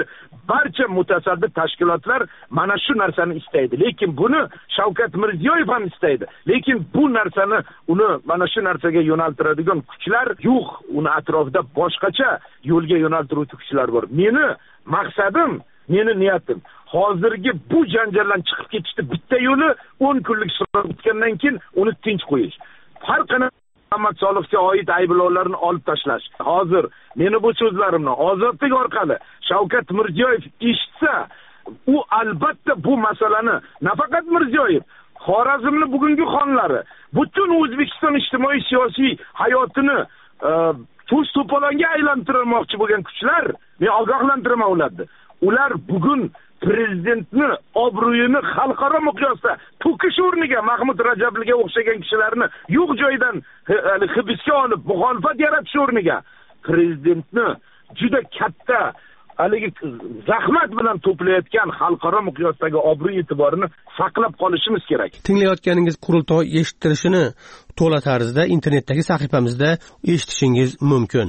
barcha mutasaddi tashkilotlar mana shu narsani istaydi. Lekin buni Shavkat Mirziyoyev ham istaydi. Lekin bu narsani uni mana shu narsaga yo'naltiradigan kuchlar yo'q. Uni atrofida boshqacha yo'lga yo'naltiruvchi kuchlar bor. Meni maqsadim, meni niyatim hozirgi bu janjaldan chiqib ketishni bitta yo'li o'n kunlik suddan o'tgandan keyin uni tinch qo'yish. Har qanday Muhammad Soliqga oid ayblovlarni olib tashlash. Hozir meni bu so'zlarimni ozodlik orqali Shavkat Mirziyoyev eshitsa, u albatta bu masalani nafaqat Mirziyoyev, Xorazmning bugungi xonlari, butun O'zbekiston ijtimoiy siyosiy hayotini to'sh to'polonga aylantirmoqchi bo'lgan kuchlar, men ogohlantiraman ularni. Ular bugun prezidentni obro'yini xalqaro miqyosda to'kish o'rniga Mahmud Rajabovga o'xshagan kishilarni yo'q joydan hibsga olib, muxolifat yaratish o'rniga prezidentni juda katta haligi zahmat bilan to'playotgan xalqaro miqyosdagi obro' e'tiborini saqlab qolishimiz kerak. Tinglayotganingiz qurultoy eshittirishini to'la tarzda internetdagi sahifamizda eshitishingiz mumkin.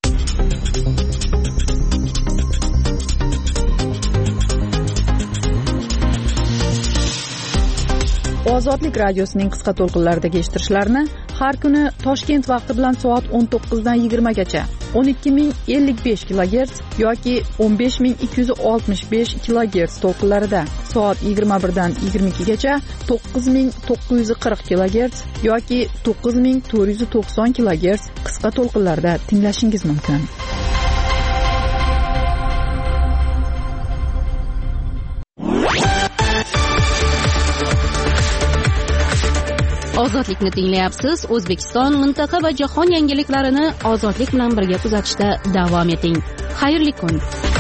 Ozodlik radiosining qisqa to'lqinlaridagi eshittirishlarni har kuni Toshkent vaqti bilan soat o'n to'qqizdan yigirma gacha o'n ikki ming ellik besh kilogerts yoki o'n besh ming ikki yuz oltmish besh kilogerts to'lqinlarida, soat yigirma birdan yigirma ikki gacha to'qqiz ming to'qqiz yuz qirq kilogerts yoki to'qqiz ming to'rt yuz to'qson kilogerts qisqa to'lqinlarda tinglashingiz mumkin. Ozodlikni tinglayapsiz. O'zbekiston, mintaqa va jahon yangiliklarini ozodlik bilan birga kuzatishda davom eting. Xayrli kun.